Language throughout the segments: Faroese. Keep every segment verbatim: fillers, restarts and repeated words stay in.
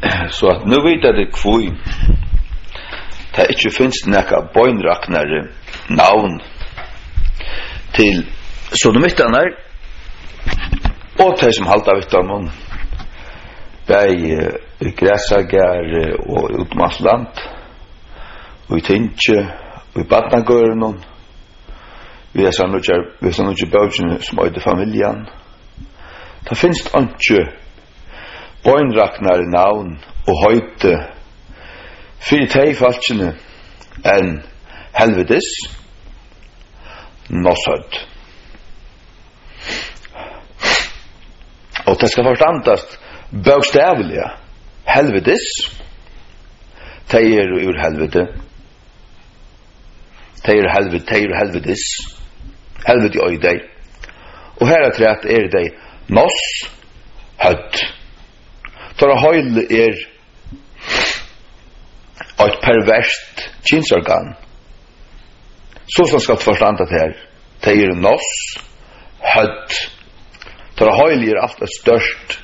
Så at nu vet jeg det kvui det ikke finnes nekka bøynraknare navn til sodomittarnar og de som halda vittarmon bei i Græsager og utmarsland og i Tinsje og i Badnagøren vi er sånn vi er sånn ikke bøyne som øyde familjan det finnes ikke bøynraknare navn og høyde fyrir tei falskene enn helvetes nossødd. Og det skal forstandast bokstavelig helvetes tei er ur helvete tei er helvete tei er helvetes helvete oi dei og her er trett er dei noss hødd tar høyle er et perverst kynsorgan så som skal forstanda det her det er noss hødd tar høyle er alt er størst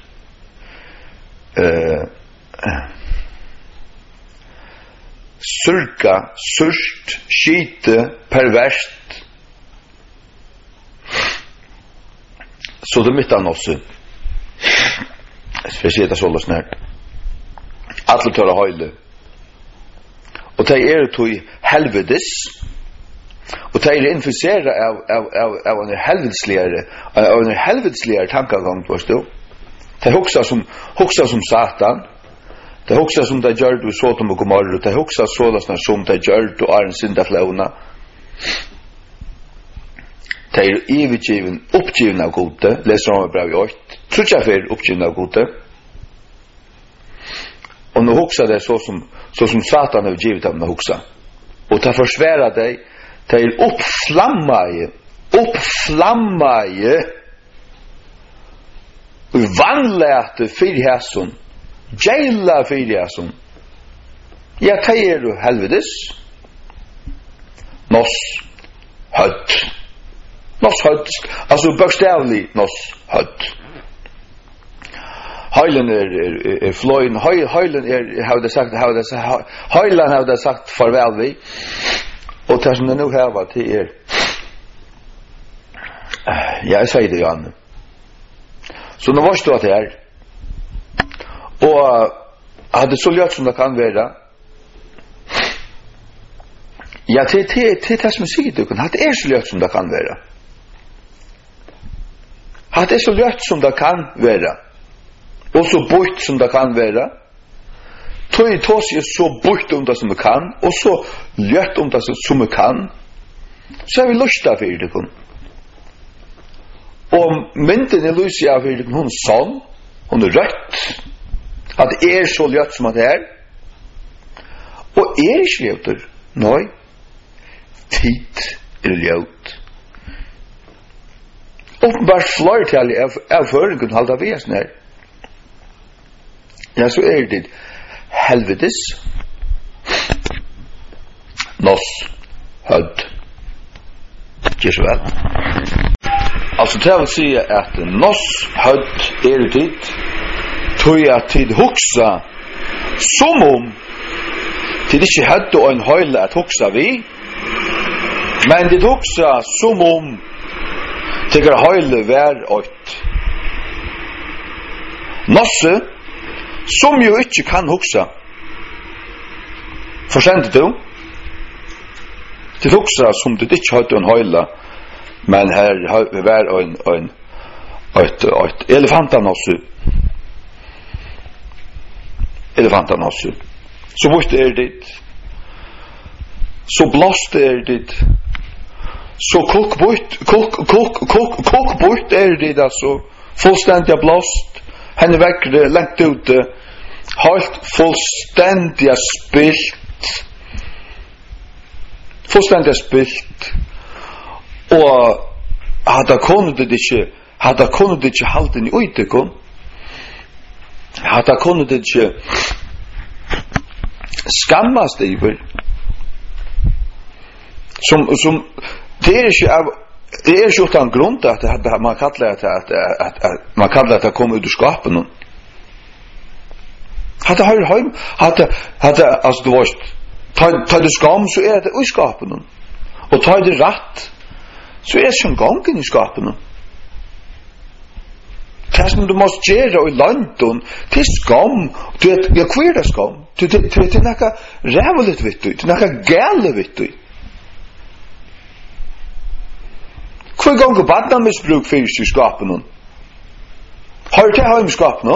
uh, surka, surst, skite, perverst så det mitt an også for å si det så løsner alle tar høyle og de er til helvedes og de er infiseret av, av, av, av en helvedesligere av en helvedesligere tankegang de hoksa som hoksa som Satan de hoksa som de gjør du Sodom og Gomorra de hoksa sådana som de gjør du er en syndaflauna de er ivergiven oppgiven av gode leser om brev i åt tror jeg for oppgiven av gode og nå hoksa det så som så som Satan har givet dem å hoksa og ta forsværa deg til oppflammaie oppflammaie vannlete fyrhæsson djeila fyrhæsson ja, ta er du helvedes noss hødd noss hødd altså bokstavlig noss hødd Heilen er, er, er fløyen, Heilen er, har det sagt, har det sagt, Heilen har det sagt farvel vi, og det som det nå her til er, jeg sier det, Johanne. Så nå varst du at det er, og hadde så løt som det kan være, ja, til det, det, det som jeg sier det, hadde er så løt som det kan være. Hadde er så løt som det kan være. Og så bort som det kan være tog i tås er så bort om det som vi kan og så løtt om det som vi kan så er vi lusta for det og mynden er lusia for det hun er sånn hun er rødt at det er så løtt som det er og er ikke løtter nei tid er løtt åpenbart flertall av føringen halda vi er sånn her ja, så er det helvedes noss hødd ikke så vel altså det vil si at noss hødd er det tog jeg tid hoksa som om tid ikke hødd og en høyle at hoksa vi men tid hoksa som om tid er høyle vær ått nosse som jo ikke kan hoksa forsendet du til hoksa som du ikke hadde en høyla men her var en en et, et elefantan også elefantan også så bort er det så blåst er det så kok bort kok kok kok kok bort er det altså fullständigt blåst henne vekkere lengt ute helt fullständigt spilt fullständigt spilt og hadde kunnet det ikke hadde kunnet det ikke halten i utekon hadde kunnet det ikke skammast iver som, som det er ikke av det er ikke utan grunn at, at, at man kallar det at, at, at, at man kallar det at komme ut ur skapen Hade har heim, hade hade alltså du varst ta ta det skam så är det i skapen. Och ta det rätt. Så är det som gången i skapen. Det som du måste göra i London till skam. Du vet, jag kvar skam. Du vet, det är något rävligt vet du. Det är något galet vet du. Kvar gånger badna missbruk finns i skapen. Har du det här i skapen?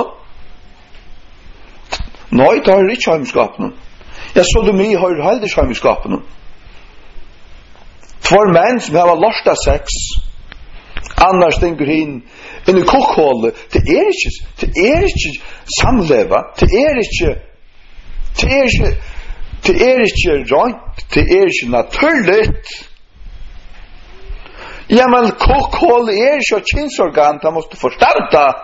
Nej, det har inte hem i skapen. Jag såg det mig har heller hem i skapen. Två män som har losta sex. Annars tänker in in i kokkhålet. Det är inte, det är inte samleva. Det är inte, det är inte, det är inte rent. Det är inte naturligt. Ja, men kokkhålet är inte kynsorgan. Det måste förstärka.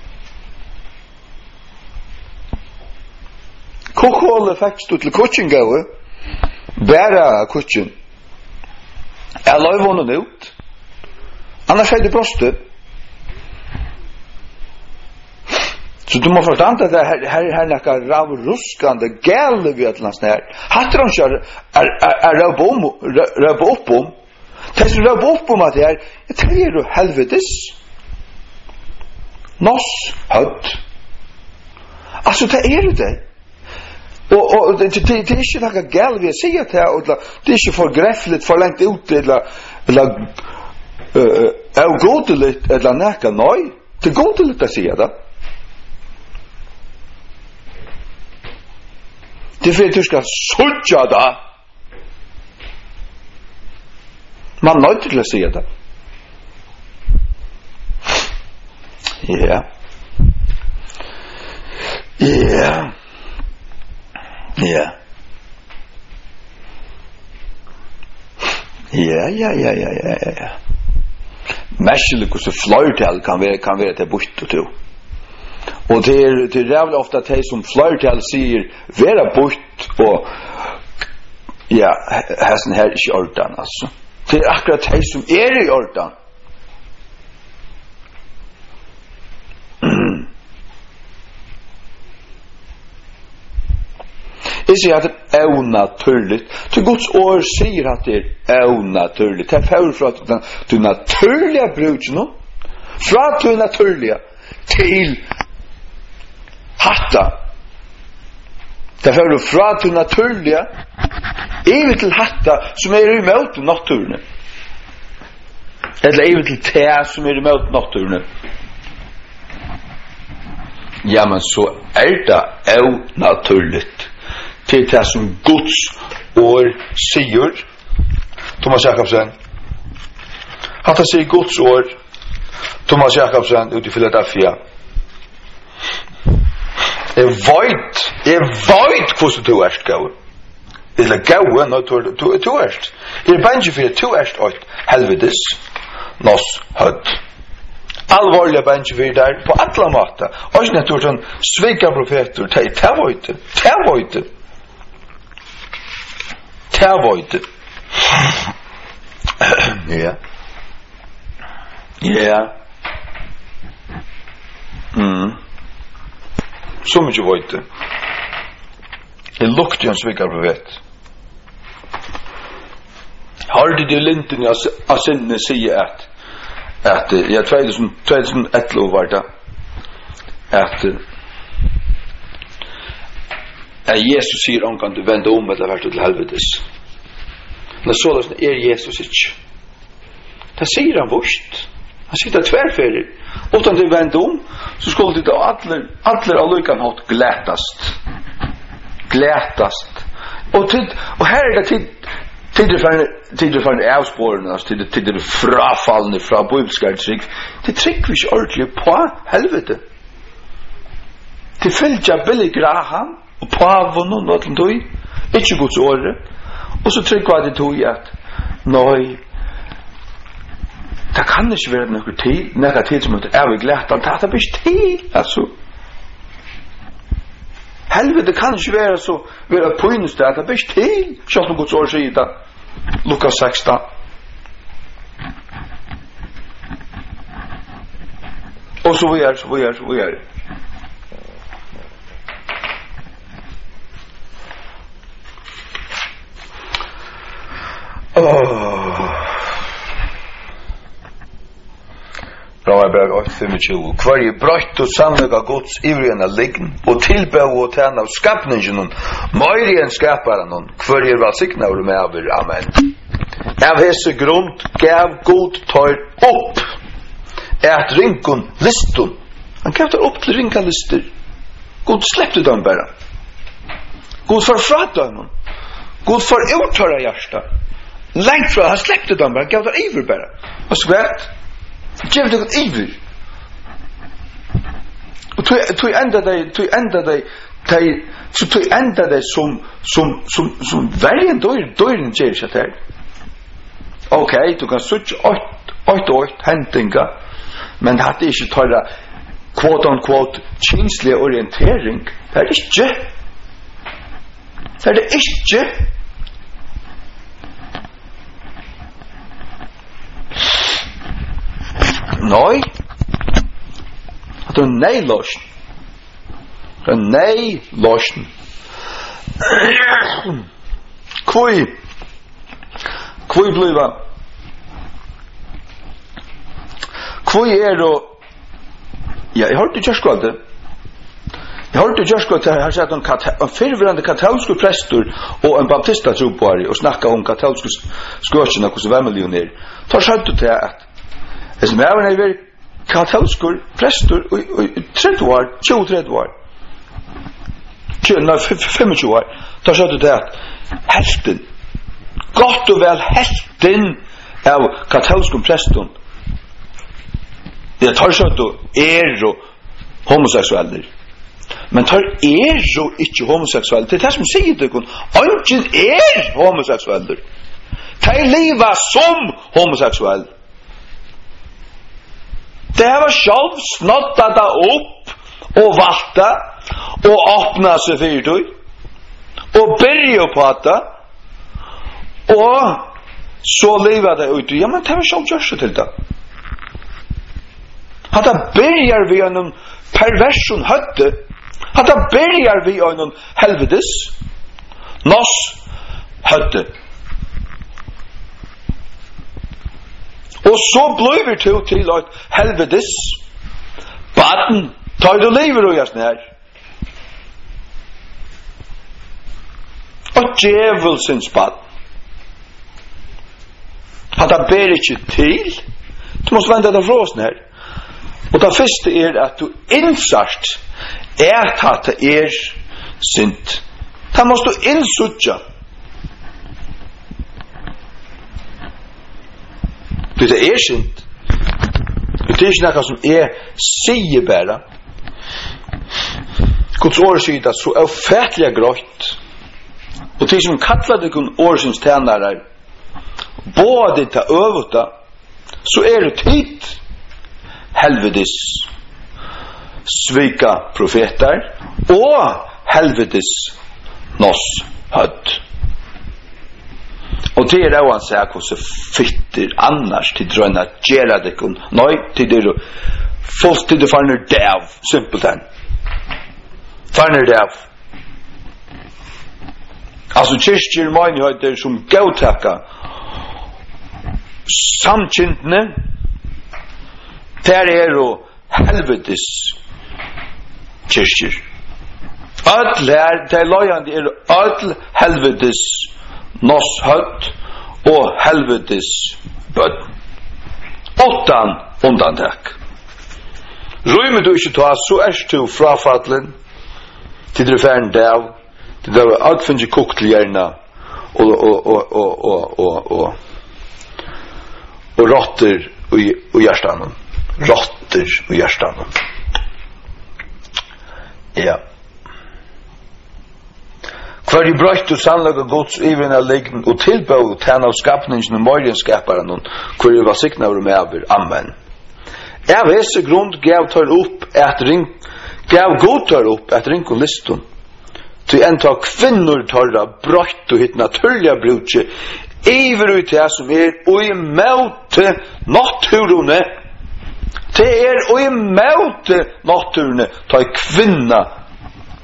Kokkhålet faktiskt till coaching gåe. Bära coaching. Jag lov honom ut. Annars är det brostet. Så du må förstå att det här här här näka rav ruskande gälle vid att lands här. Hattar de kör är är rabom rabopom. Det är rabopom att det är. Det är ju helvetes. Nos hött. Alltså det är det. Och och det det det är inte något gäll vi säger att det det är inte för gräffligt för långt ut eller eller eh är godligt eller näka nej. Det går godligt att säga det. Det för du ska söka det. Man nöjt till att säga det. Ja. Ja. Ja. Ja, ja, ja, ja, ja, ja. Märkligt hur så flörtal kan vara kan vara till bort och tro. Och det är det är jävligt ofta att de som flörtal säger vara bort och ja, hästen här i ordan alltså. Det är akkurat de som är i ordan. Det säger att det är onaturligt. Till Guds ord säger att det är onaturligt. Det är för att du naturliga brudna från att du naturliga till hatta. Det är för från att du naturliga evigt till hatta som är emot naturen. Eller evigt till tä som är emot naturen. Ja, men så är det onaturligt. Till det som Guds ord säger. Thomas Jakobsen. Att det säger Guds ord. Thomas Jakobsen ute i Philadelphia. Är vajt. Är vajt hur du är gåa. Eller gåa när du är. Är bänge för att du är åt helvetes. Nos hött. Allvarliga bänge för där på alla måter. Och inte tror sån svika profeter. Det är vajt. Det är vajt. Tavoid. Ja. Ja. Mm. Så mycket void. Det luktar ju svika profet. Har du det linten jag sen säger att att jag tror som tjugoelva var det att att Jesus säger om kan du vända om eller vart till helvetes. När så där är Jesus inte. Det säger han först. Han sitter tvärfärdig. Utan det vända om så skulle det alla alla allukan ha glättast. Glättast. Och tid och här är det tid tid för tid för en avspårning alltså tid tid det frafallande från bibelskärtrik. Det trycker vi ordentligt på helvete. Det fylja Billy Graham og paven og noe til tog, ikke Guds åre, og så trykker jeg det tog at, nei, det kan ikke være noe tid, noe tid som er evig lett, det er ikke tid, altså. Helvete kan ikke være så, være på inneste, det er ikke tid, selv om Guds åre sier det, Lukas sexton. Og så vi er, så vi er, så vi er. Oh. Romarberg åtta tjugofem. Kvar är brött och sannliga Guds ivriga lign och tillbe och tjäna av skapningen möjligen en skaparen hon. Kvar är välsigna och med över. Amen. Av hese grund gav Gud tar upp ett rinkon liston. Han gav tar upp till rinka lister. Gud släppte dem bara. Gud förfratade honom. Gud för uttara hjärsta. Längt från han släppte dem bara. Gav tar iver bara. Och skvätt. Gev det ett iver. Och tog ända dig, tog ända dig, så tog ända dig som, som, som, som världen dörren, dörren ger sig till. Okej, du kan sucha åt åt händinga, men det hade inte tagit quote on quote känslig orientering. Det är inte. Det är det inte. Nej. Det är nej lösen. Det är nej lösen. Kvui. Kvui bliva. Kvui är då. Ja, jag hörde just vad det. Jag hörde just vad det här sagt om en förvärande katolsk prästor och en baptista trupare och snacka om katolska skurkarna hos värmiljoner. Tar sagt det att es mer än över katolsk prästor och trettio år, tjugo trettio år. tjugo femtio år. Tar sagt det att hälften gott och väl hälften av katolska prästorn. Det tar sagt då är och homosexuella. Men tar är så inte homosexuella. Det är det som säger det kun. Ingen är homosexuella. De lever som homosexuella. Det var själv snottat upp och valta och öppna sig för dig och börja på det och så lever det ut. Ja, men det var själv just till det. Hatta börjar vi en perversion hötte. Hatta börjar vi en helvetes. Nos hötte. Och så blir vi till till ett helvetes. Baden tar du lever och jag snär. Och djävulsens bad. Hatta bär inte till. Du måste vända dig från oss här. Och det första är att du insart är att det är synd. Det måste du insutja. Det är synd. Det är inte något som är säger bara. Guds ord säger det så ofärtliga grått. Och det som kallar det kun årsens tjänare både ta överta så är det tid helvetes svika profeter og helvetes nos høtt. Og det er jo han sier hvordan fytter annars til drønne gjøre det kun. Nei, til det er folk til det farner dev, simpelthen. Farner dev. Altså kyrkjer menigheter som gautakka samkintene der er jo helvetes kyrkjer. Öll her, det er løyande er öll helvetes nos høtt og helvetes bøtt. Åttan undantak. Røymer du ikke ta, så er du frafatlen til du færn dev, til du har alt finnes kokt til hjerna og og og og og og og og rotter og hjertan. Rotter og hjertan. Ja. Kvar i brøtt og sannlaga Guds ivina legn og tilbøy tæn av skapningen og morgenskaparen kvar i var sikna over med over. Amen. Av hese grund gav tar opp et ring gav god tar opp et ring og liston til en ta kvinnor tarra brøtt og hitt naturliga brudje iver ut det som er og i møte naturene det er og i møte naturene ta kvinna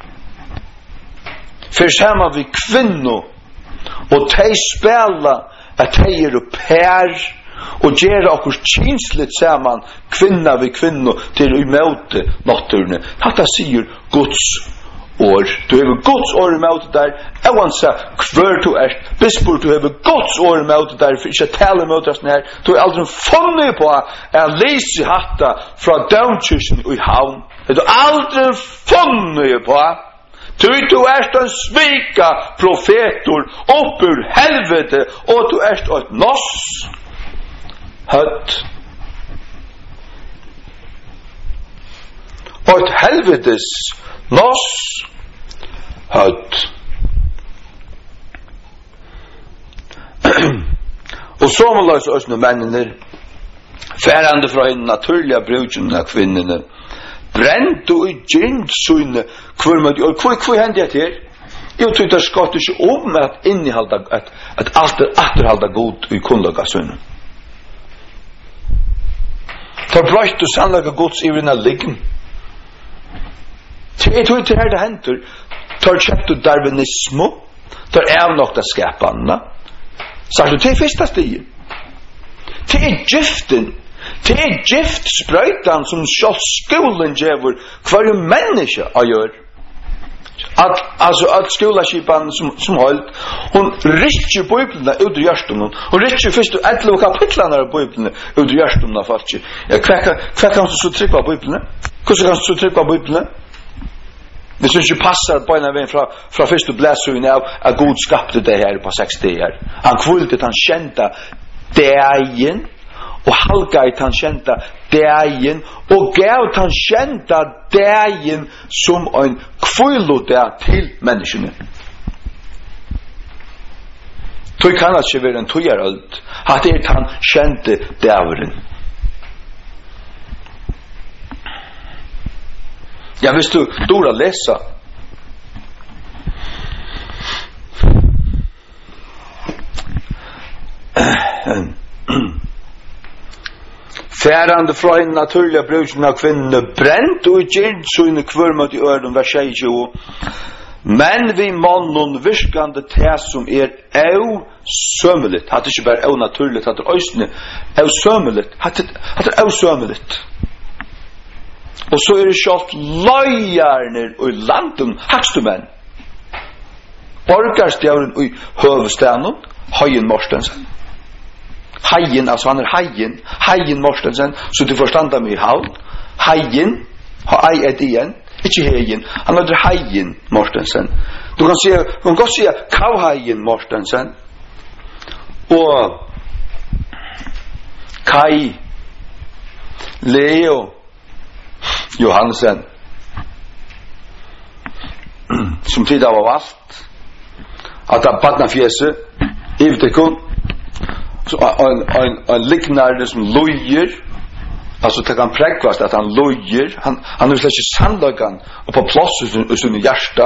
för samma vi kvinnor och de spela at de er pær og gjøre okkur kynsligt saman kvinna vi kvinno til i møte natturne. Hatta sier Guds år. Du hever Guds år i møte der, evansa hver du er, bispor du hever Guds år i møte der, for ikke tale møte oss her. Du er aldri funnet på at lese hatta fra Dømkirken i havn. Du er aldri funnet på du du erst en svika profetor oppur helvete, og du erst et noss høtt. Og et helvetes noss høtt. Og så må løse oss noen mennene færande fra en naturliga bruken av kvinnene brent og i gynt søgne hver med de, og hva, hva hendte jeg til? Jeg tror det skatt ikke om at innehalda, at, at alt er atterhalda god i kunnlaga søgne. Ta brøyt og sannlaga gods i vinna liggen. Jeg tror ikke det henter. Ta kjøpt og darwinismo, ta evnokta skapanna. Sagt du, det er første stigen. Det er giften. Det er gift sprøytan som selv skolen gjør hver menneske å gjøre. At, altså, at skolaskipan som, som holdt, hun rikker bøyblene ut i hjertene. Hun rikker først og elleve kapitlene av bøyblene ut i hjertene av folk. Ja, hva, hva kan du så trykke av bøyblene? Hvordan kan du så trykke av bøyblene? Det synes ikke passer på en av en fra, fra første blæsøyne av at Gud skapte det her på seks dager. Han kvultet, han kjente dagen, og halgait han kjenta dagen, og gav han kjenta dagen som en kvillodag til menneskene. Tog kan det ikke være en tøyerøld, at det han kjente dageren. Ja, hvis du dora lesa, færande fra en naturliga bruken av kvinnene brent og gjint søgne kvørmøt i øren vers tjue. Men vi mannen virkande te som er au sømmeligt, hatt ikke bare au naturligt, hatt er øysene au sømmeligt, hatt er au sømmeligt. Og så er det kjalt løyarner og landen, hakstumenn. Borgarstjauren i høvestanen, Høyen Morstensen. Hajen, altså han er Hajen, Hajen Morstensen, så du forstanda mig i havn. Hajen, ha ei et igjen, ikke Hajen, han er Hajen Morstensen. Du kan se, du kan godt se Kav Hajen Morstensen, og Kai, Leo, Johansen, som tid av valgt, at han badna fjese, ivtekon, en, en, en liknare som lojer, altså det kan prekvast at han lojer, han, han er slett ikke sannlagan og på plass i sin hjärsta.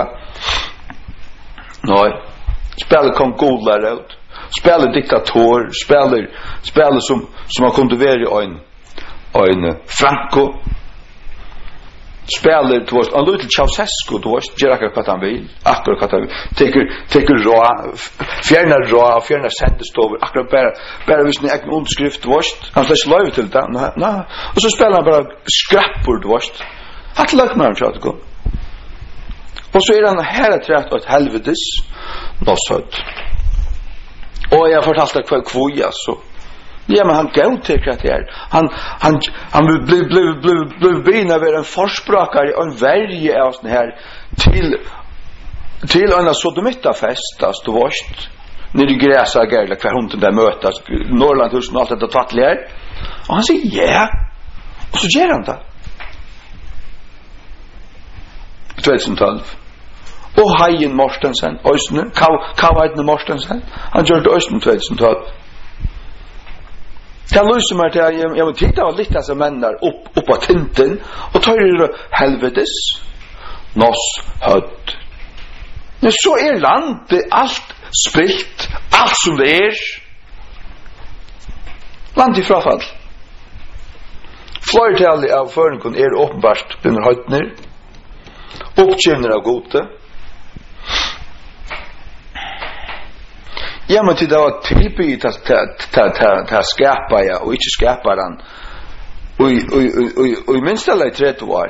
Nei, spiller kong Godlar ut, spiller diktator, spiller, spiller som, som han kunne være en, en Franco, spiller, du vet, han løy til Ceausescu, du vet, gjør akkurat hva han vil, akkurat hva han vil, teker, teker rå, fjerner rå, fjerner sendestover, akkurat bare, bare hvis han er ikke underskrift, du vet, han slett ikke løy til det, na, na, og så spiller han bare skrappur, du vet, hatt løy med han, tjata, og så er han her et rett og et helvetes, nåsøtt, og jeg har fortalt deg hva kvoi, altså. Ja, men han gav til hva det er. Han, han, han ble, ble, ble, ble begynne å være en forsprakare og en verje av sånn her til, til en sodomittafest, altså, du vet, nere i Gräsa, Gerla, hver hunden der møtes, Norrlandhusen og alt dette tattelig her. Og han sier, ja, og så gjør han det. tjuetolv. Og Hajen Morstensen, Øysene, Kavheidene Morstensen, han gjør det Øysene tjuetolv. Det løser meg til at jeg, jeg må titta av litt av disse mennene opp, opp av tinten, og tar det helvetes, noss, hødd. Men så er landet alt spilt, alt som det er. Land i frafall. Flertallet av føringen er åpenbart under høydner, oppkjønner av gode. Ja, men det var tilbyg til å skapa, ja, og ikke skapa den. Og i minst eller i tretti år.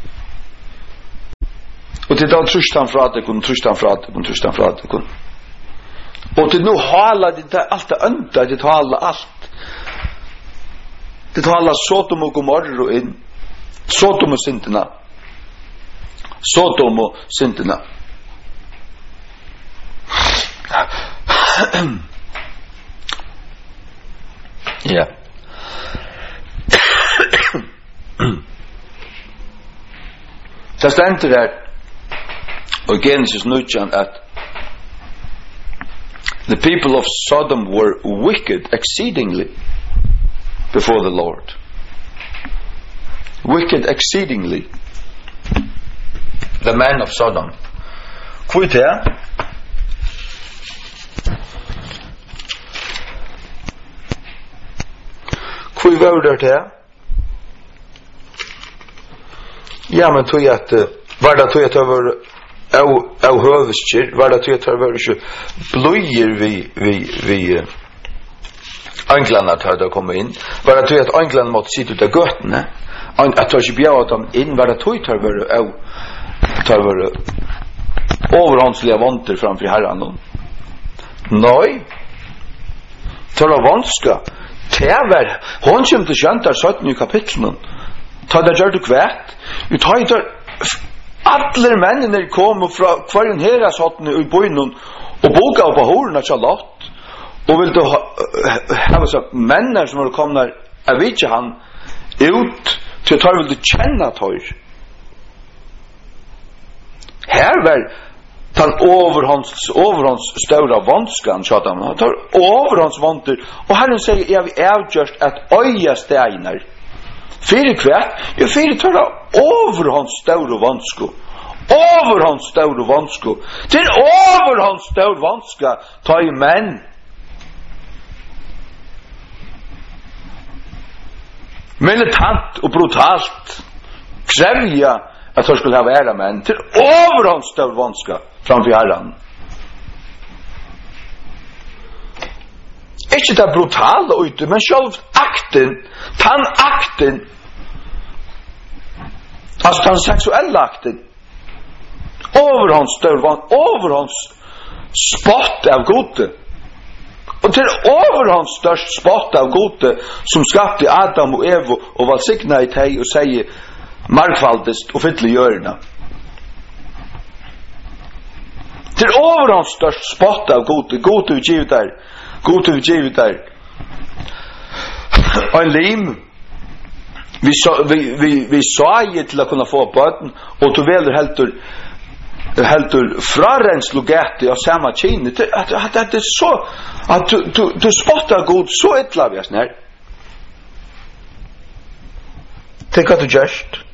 Og til da trusht han fra deg, trusht han fra deg, trusht han fra deg. Og til nå hala det alt det ønda, det hala alt. Det hala Sodom og Gomorra inn. Sodom og syndena. Sodom og syndena. Ja. Det stender her og Genesis nitton at the people of Sodom were wicked exceedingly before the Lord. Wicked exceedingly. The men of Sodom. Kvit her. Kvit var det her. Ja, men tog jeg at var det tog jeg til å være av høveskir, var det tog jeg til å være ikke bløyer vi vi, vi anglene til å komme inn, var det tog jeg at anglene måtte sitte ut av gøtene, at tog ikke bjør dem inn, var det tog jeg til å være av til å være overhåndslige vanter framfor herren. Nei, til å vanska, til å være, hun kommer til kjent sytten i kapitlen, ta det gjør du kvært, vi tar i der alle mennene kom fra hver en heras hatten i bøynen og boka på horen av Charlotte og vil du ha ha mennene som har kommet jeg vet ikke han ut til å ta vil du kjenne tøyr her var den overhånds overhånds større vanskan han tar overhånds vanter og herren sier jeg vil avgjørst at øya steiner Fyrir kvært, jo fyrir tørra overhånds stør og vansko. Overhånds stør og vansko. Til overhånds stør og vanska ta i menn. Militant og brutalt krevja at han skulle ha væra menn. Til overhånds stør og vanska framfor herren. Ikke det brutale ute, men selv akten, tann akten, altså tann seksuelle akten, overhånds størvan, overhånds spott av gode, og til overhånds størst spott av gode, som skapte Adam og Evo, og valsigna i teg og sier markvaldest og fytle hjørna. Til overhånds størst spott av gode, gode vi givet der, God til vi givet der og en lim vi sa vi, vi, vi sa i til å kunne få bøten og du veler heldur heldur frarenslu gæti av samme kine at det er så at du, du, du spottar god så ytla vi er sånn her tenk at du gjørst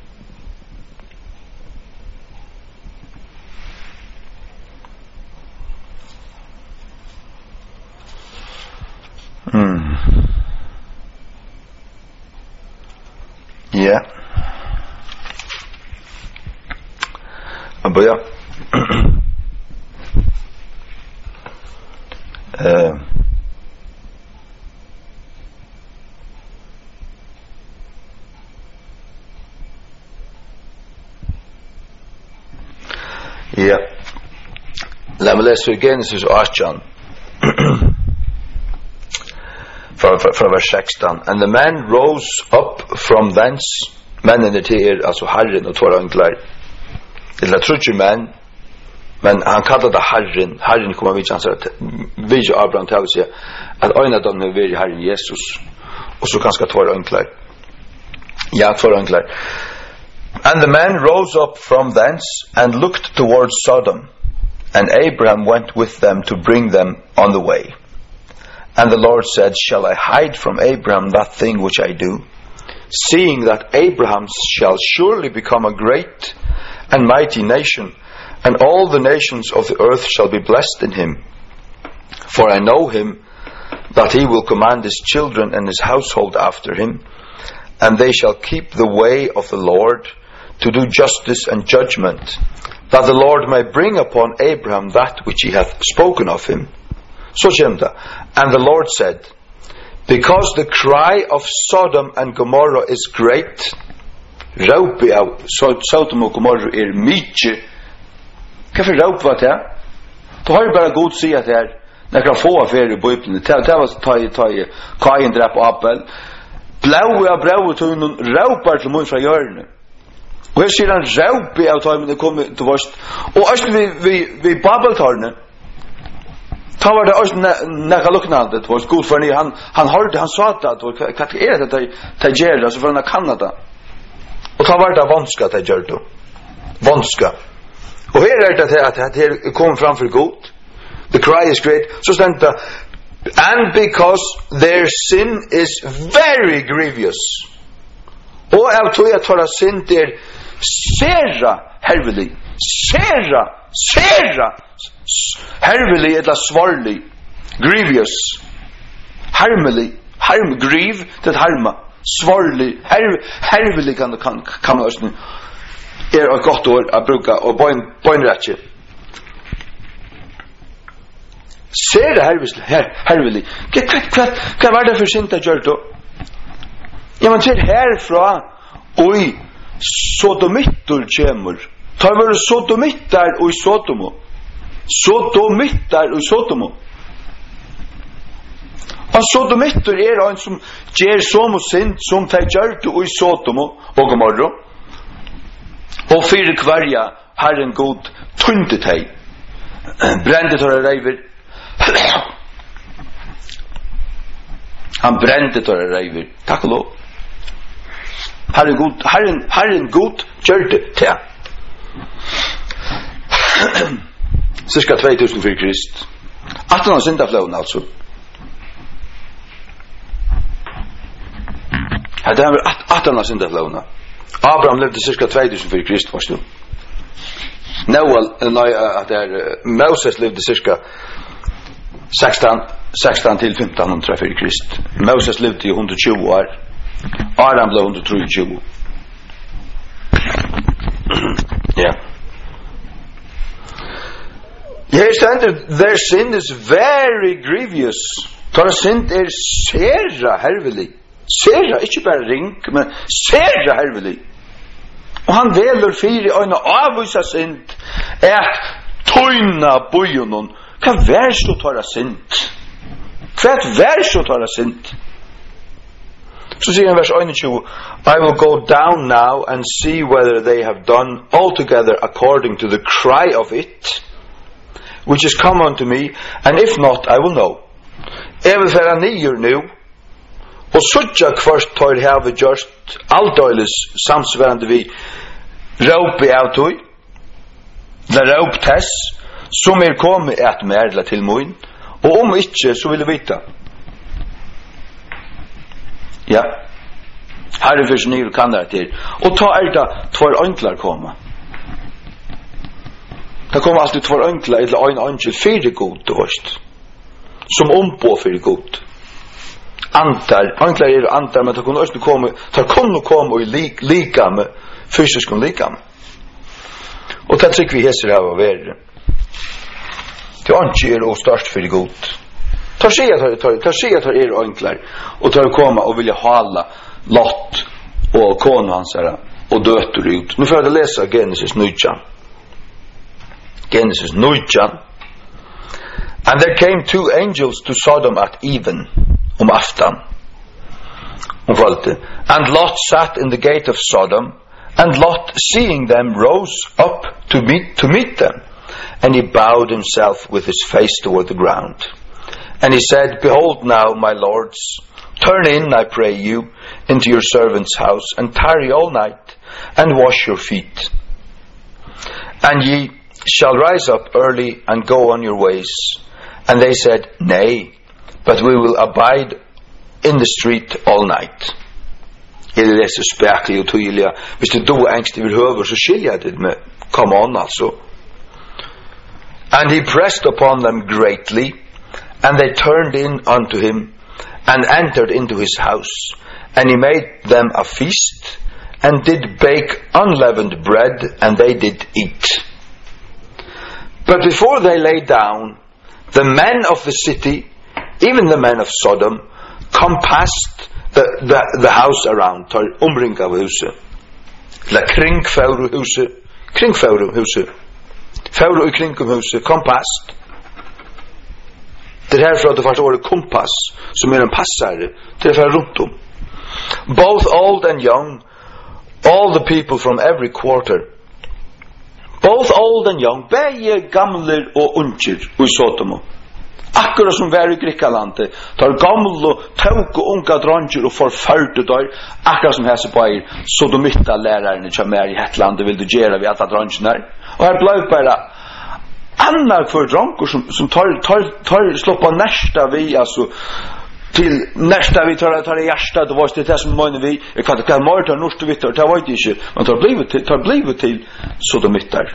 Hmm. Yeah. Aber ja. äh. Ja. Laat me lezen Genesis eighteen. From, from verse sixteen. And the man rose up from thence, men in the tear, altså Herren og två anklar. Eller trudje menn, men han kallar det Herren. Herren kommer vid, han sier, vid Abraham til å si, at øyne dem er ved Herren Jesus. Og så kanskje två anklar. Ja, två anklar. And the man rose up from thence, and looked towards Sodom. And Abraham went with them to bring them on the way. And the Lord said, shall I hide from Abraham that thing which I do? Seeing that Abraham shall surely become a great and mighty nation, and all the nations of the earth shall be blessed in him. For I know him, that he will command his children and his household after him, and they shall keep the way of the Lord, to do justice and judgment, that the Lord may bring upon Abraham that which he hath spoken of him. Så kommer det. And the Lord said, because the cry of Sodom and Gomorrah is great, råpi av Sodom og Gomorrah er mykje. Hva for råp var det? Du har jo bare god si at det er nekra få affærer i Bibelen. Det var ta i, ta i, Kain drep Abel. Blaue av brau tunnen råpar til munn fra hjørne. Og her sier han råpi av ta i, men det kom til vorst. Og æsken vi, vi, vi Babeltarne, ta var det også nekka luknande, det var god for ni, han, han hørte, han sa det, hva er det det gjør, altså for han har kannet det. Og ta var det vanska det gjør det. Vanska. Og her er det at det her kom framfor god. The cry is great. Så stendt det, and because their sin is very grievous. Og av tog jeg tar sin der sera hervelig. Sera, sera hervelig eller svarlig. Grievous. Harmelig. Harm, grieve, det er harma. Svarlig. Her, hervelig kan, kan, kan man også er et godt ord å bruke og bøynretje. Ser det hervelig? Her, hervelig. Hva, hva, hva var det for sint jeg gjør da? Ja, men til herfra og sodomittur kjemur. Ta var sodomittar og sodomo. Sodomittar og sodomo. Og sodomittur er en som gjør som og sint som de gjør det og sodomo og Gomorra. Og fyrir kvarja Herren god tunde teg. Brende tåra reiver. Han brende tåra reiver. Takk og lov. Herren god, Herren, Herren god gjør det teg. Cirka två tusen fyrir Krist. Atten av syndaflån altså. Det er atten av syndaflån. Abraham levde cirka två tusen fyrir Krist, forstå. Noel, nei, at er, Moses levde cirka sexton til fifteen hundred fyrir Krist. Moses levde i one hundred twenty år. Abraham blev one hundred thirty-two. Ja. Her stender, their sin is very grievous. Tar synd er sera hervelig. Sera, ikke bare ring, men sera hervelig. Og han veler fire øyne avvisa synd et tøyna bojonon. Hva vær så tar synd? Hva vær så tar synd? Så sier han vers twenty-two, I will go down now and see whether they have done altogether according to the cry of it, which is come unto me, and if not, I will know. Jeg vil færa nyer nu, og suttja kvart tar heve gjørst aldøyles samsverande vi råpi av tøy, eller råp tess, som er kommet et merla til moin, og om ikkje, så vil jeg vita. Ja, herre fyrst nyer kan det til. Og ta er det tvar ønklar koma. Det kommer alltid tvar ønklar, eller ein ønkel fyrir god, du vet. Som ombå fyrir god. Antar, ønklar er antar, men det kunne også komme, det kunne komme i lik, likame, fysisk og likame. Og det trykker vi heser av å være. Det ønsker er også størst fyrir god. Ta sig att ta ta sig att er enklar och ta komma och vilja hala Lot och kon hans där och dötter ut. Nu får jag läsa Genesis nine. Genesis nine. And there came two angels to Sodom at even um aftan. Um volte. And Lot sat in the gate of Sodom, and Lot seeing them rose up to meet to meet them, and he bowed himself with his face toward the ground. And he said, behold now, my lords, turn in, I pray you, into your servant's house, and tarry all night, and wash your feet. And ye shall rise up early, and go on your ways. And they said, nay, but we will abide in the street all night. Jeg leser speklig og tydelig. Hvis du er engst over høver, så skiljer jeg det med, come on, altså. And he pressed upon them greatly, and they turned in unto him, and entered into his house, and he made them a feast, and did bake unleavened bread, and they did eat. But before they lay down, The men of the city, even the men of Sodom, compassed the, the, the house around, tar omring av huset. La kring fauru huset, kring fauru huset. Fauru i kring om huset, compassed. Det är härför att det första ordet kompass, som är en passare, det är för runt om. Both old and young, all the people from every quarter, both old and young, bäge gamler och unger och i Sotomo. Akkurat som var i Grekkalande, tar gamla, tåg och unga dranger och förförde där, akkurat som hese på er sodomitta läraren i Chamär i Hettlande vill du göra vid alla drangerna. Och här blev bara annar för dranger som, som tar, tar, tar sloppa nästa vi, alltså till nästa vi tar tar hjärta då var det det som menar vi jag kan inte mer tar norst vitt och tar vet inte man tar blivit till tar blivit till sodomittar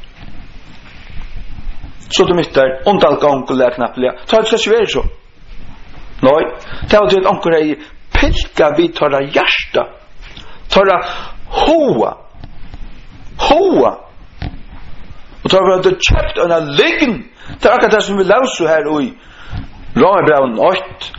sodomittar ontal gång och lär knappt tar det ska ju så nej det var det ankor i pilka vi tar det hjärta tar det hoa hoa och tar det köpt en liggen det är det som vi lär så här och i Romerbrevet åtta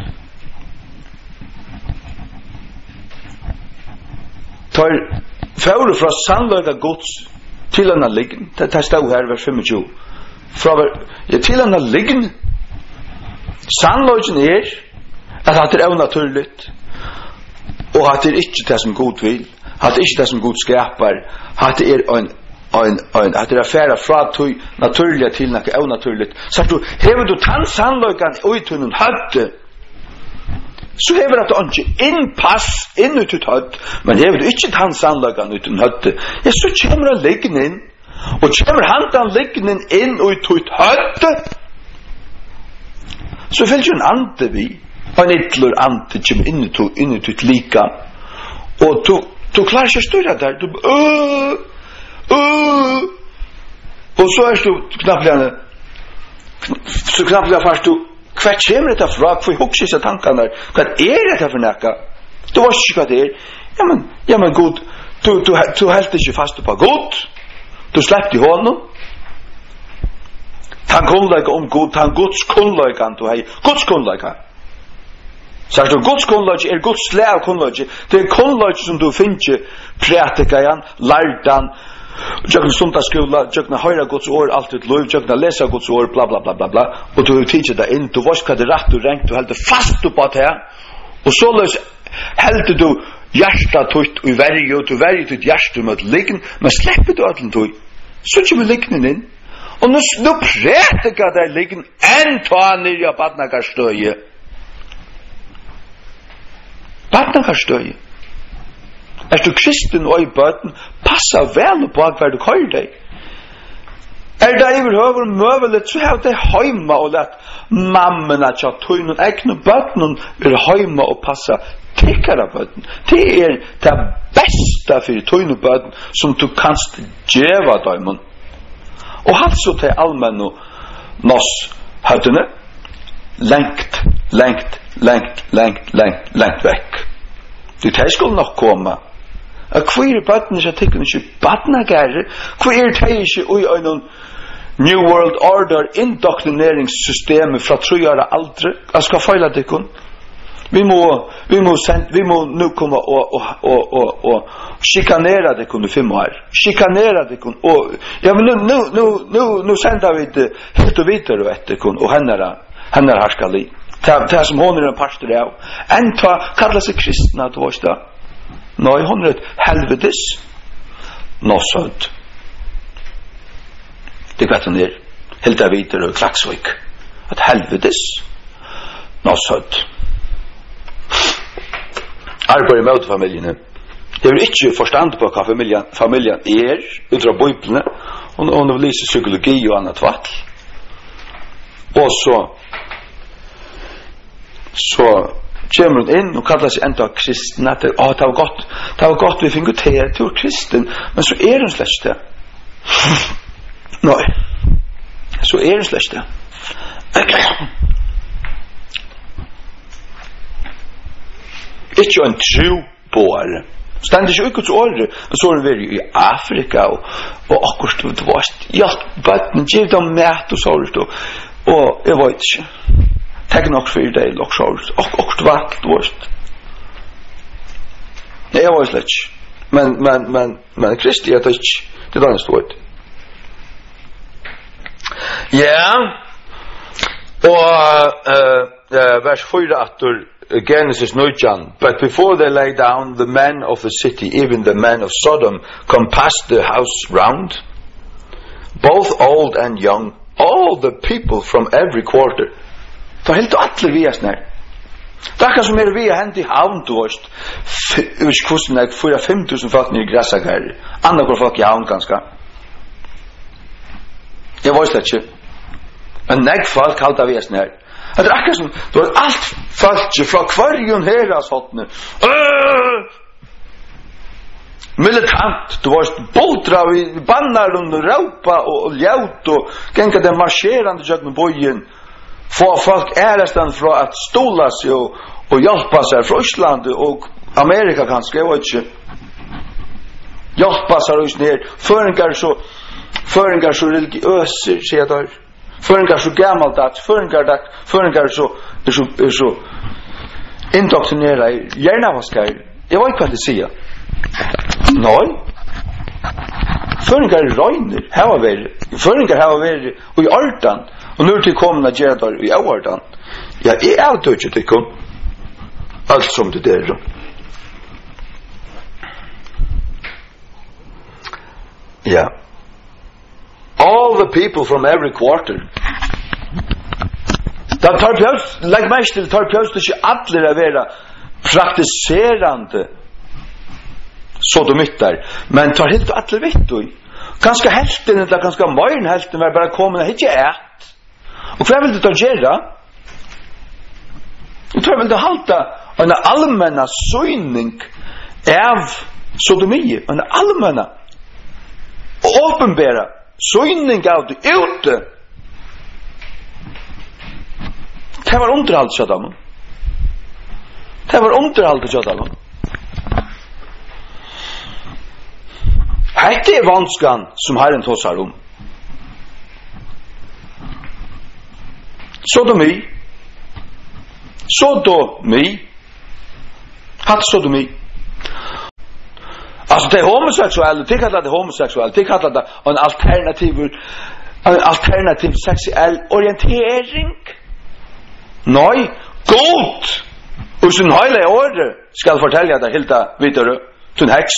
tar för från sannlöga Guds till en liggen. Det tar stå här vers tjugofem. Från ja till en liggen. Sannlögen är att det är onaturligt och att det inte det som Gud vill. Att det inte det som Gud skapar. Att det är en en en att det är färra från till naturliga till något onaturligt. Så att du häver du tant sannlögan utunnen hade så hever at han ikke innpass inn ut ut høtt, men hever du ikke han sannlagan ut ut høtt, ja, så kommer han leggen inn, og kommer han den leggen inn ut ut høtt, så fyllt jo en ante vi, og en ytler ante kommer inn ut inn ut ut lika, og du, du klarer ikke større der, du øh, øh, og så er du knapplega, så knapplega først du, hva kommer dette fra? Hva hukser seg tankene der? Hva er dette for nekka? Du vet ikke hva det er. Ja, men, ja, men god, du, du, du helt ikke fast på god. Du sleppte i hånden. Han kunnleika om god, han gods kunnleika du hei. Gods kunnleika. Sagt du, gods kunnleika er gods slag kunnleika. Det er kunnleika som du finner prætikajan, lærdan, Jökna sundagsskola, jökna höra Guds ord allt ut lov, jökna läsa Guds ord bla bla bla bla bla. Och du teacher det in, du vet vad det rätt och ränkt, du håller fast på det. Och så lös helt du hjärta tutt och värje och du värje ditt hjärta med liggen, men släpper du allt du. Så kommer liggen in. Och nu nu prätikar där liggen en ta ner jag badna stöje. Badna stöje. Er du kristen og i bøten, passa vel på hver du kører deg. Er det overhøver møvelet, så har det heima og lett mammen at jeg tog noen egne bøten vil heima og passa tikkere bøten. Det er det beste for tog noen bøten som du kanst djeva deg. Og altså til allmenn og nos høttene, lengt, lengt, lengt, lengt, lengt, lengt vekk. Du tar skulle nok komme. A queer button is a tikkun is batna gære. Queer tæis ui ein New World Order indoktrineringssystem fra trojara aldre. Jeg skal feila tikkun. Vi må vi må send vi må nu komma og og og og og chikanera tikkun i fem år. Chikanera tikkun og ja men nu nu nu nu nu sender vi det helt og videre vet tikkun og hennara hennara harskali. Ta ta som hon är en pastor av. Enta kallar sig kristna då första. Nei, hon er et helvetes nåsødd. Det er hva den er. Helt av videre og Klaksvik. Et helvetes nåsødd. Arbeid med familiene. Jeg vil ikke forstand på hva familien, familien er, ut fra bøyblene. Hun, hun vil lise psykologi og annet vatt. Og så så kommer hun inn og kallar seg enda kristen at det, oh, det var godt det var godt vi finner til at du er kristen men så er hun slett det nei så er hun slett det ikke en tro på det stendig ikke ukket så året så er hun vært i Afrika og, og akkurat du vet ja, bøtten giv dem mat og så og Og jeg vet ikke. Tenk nok for deg, loksjord. Og og tvart, du vet. Nei, jeg vet slett ikke. Men, men, men, men Kristi er det ikke. Det er denne stort. Ja. Og uh, uh, vers fire atter Genesis nine. But before they lay down, the men of the city, even the men of Sodom, come past the house round, both old and young, all the people from every quarter. Ta helt atle vi er snær. Takka som er vi er hent i havn, du varst. Jeg vet ikke hvordan jeg fyra fem tusen folk nye græsakar. Andre går folk i havn ganske. Jeg var slett ikke. Men nek folk halda vi er snær. Det er akkurat som, du har alt folk fra kvarjon her av sånne. Militant, du var boltra vi bannar og raupa og ljaut og genga den marscherande jøgn bojen. Få folk ærestan fra at stola seg og, og hjelpa seg fra Ísland og Amerika kanskje, jeg vet ikke. Hjelpa seg og ned. Føringar så, føringar så religiøser, sier jeg der. Føringar så gammaldags, føringar der, føringar så, er så, er så indoktrinera, hjernavaskar. Jeg vet hva det sier. Nei. Føringar røyner, hava veri. Føringar hava veri, og i artan. Og nu er til kommende gjerder i årdan. Ja, jeg er det ikke til kom. Alt som det der. Ja. All the people from every quarter. Da tar pjøs, legg meg til, tar pjøs til ikke atler å være praktiserande sodomittar, men tar helt atler vitt du. Kanskje helten, eller kanskje morgen helten, var bare kommende, ikke et. Og hva vil du da gjøre? Jeg tror jeg vil du halta en allmenna søgning av sodomi, en allmenna og åpenbæra søgning av det ute. Det var underholdt til dem. Det var underholdt til dem. Hette er vanskan som Herren tåsar om. Sodomi. Sodomi. Hatt sodomi. Altså det er homoseksuelle, det kallar det homoseksuelle, det kallar det en alternativ, en alternativ seksuell orientering. Nei, god! Og sin heile åre skal fortelle deg helt videre til heks.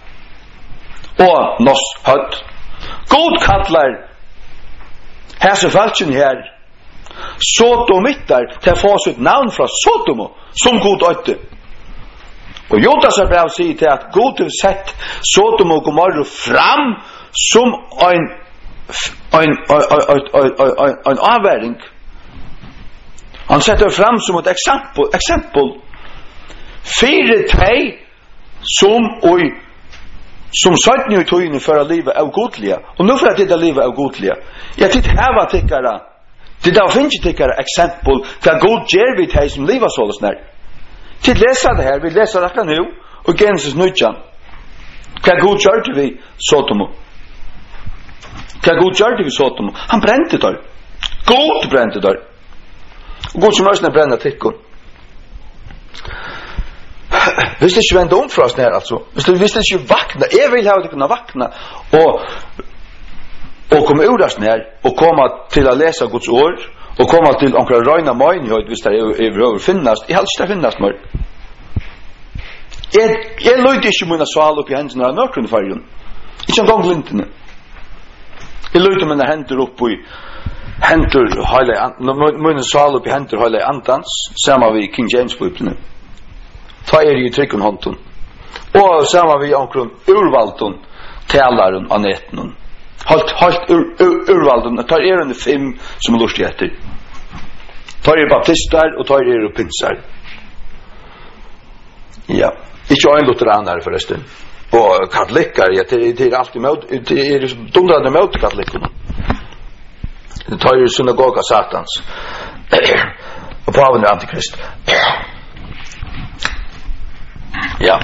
Og nos høtt. God kallar hese falskjen her sodomittar til å få sitt navn fra Sodomo som god øyte. Og Jodas er brev sier til at God har sett Sodomo og Gomorra fram som en en, en, en, en avværing. Han setter fram som et eksempel, eksempel fire teg som og som sagt nu i tøyene for å livet av godlige. Og nå for at det er livet av godlige. Jeg titt heva tikkara det da finnes ikke eksempel hva god gjør vi til som livet såles nær. Til lesa det her, vi leser dette nå, og Genesis nitton. Hva god gjør det vi Sodomo? Hva god gjør det vi Sodomo? Han brente der. God brente der. Og god som løsner brenner tikkun. Hvis det ikke vende om fra oss nær, altså. Hvis det, hvis det ikke vakna, jeg vil ha det kunne vakna, og og komme urast nær, og komme til å lese Guds ord, og komme til omkring røyna møgnhøyd, hvis det er over finnast. Jeg helst det finnast mer. Jeg, jeg løyde ikke mine sval opp i hendene av nøkron i fargen. Ikke en gang lintene. Jeg løyde mine hender opp i hender heilig, mine sval opp i hender heilig andans, sammen vi King James-bibelen. Ta er i trykken hånden. Og sammen vi omkring urvalden, talaren av neten. Halt, halt ur, ur, urvalden, tar er under fem som er lustig etter. Tar er baptister, og tar er pinsar. Ja, ikke en lutheraner forresten. Og katolikker, ja, det er alltid med, det er dumrande med katolikkerne. Det tar er synagoga satans. Og paven er antikrist. Ja.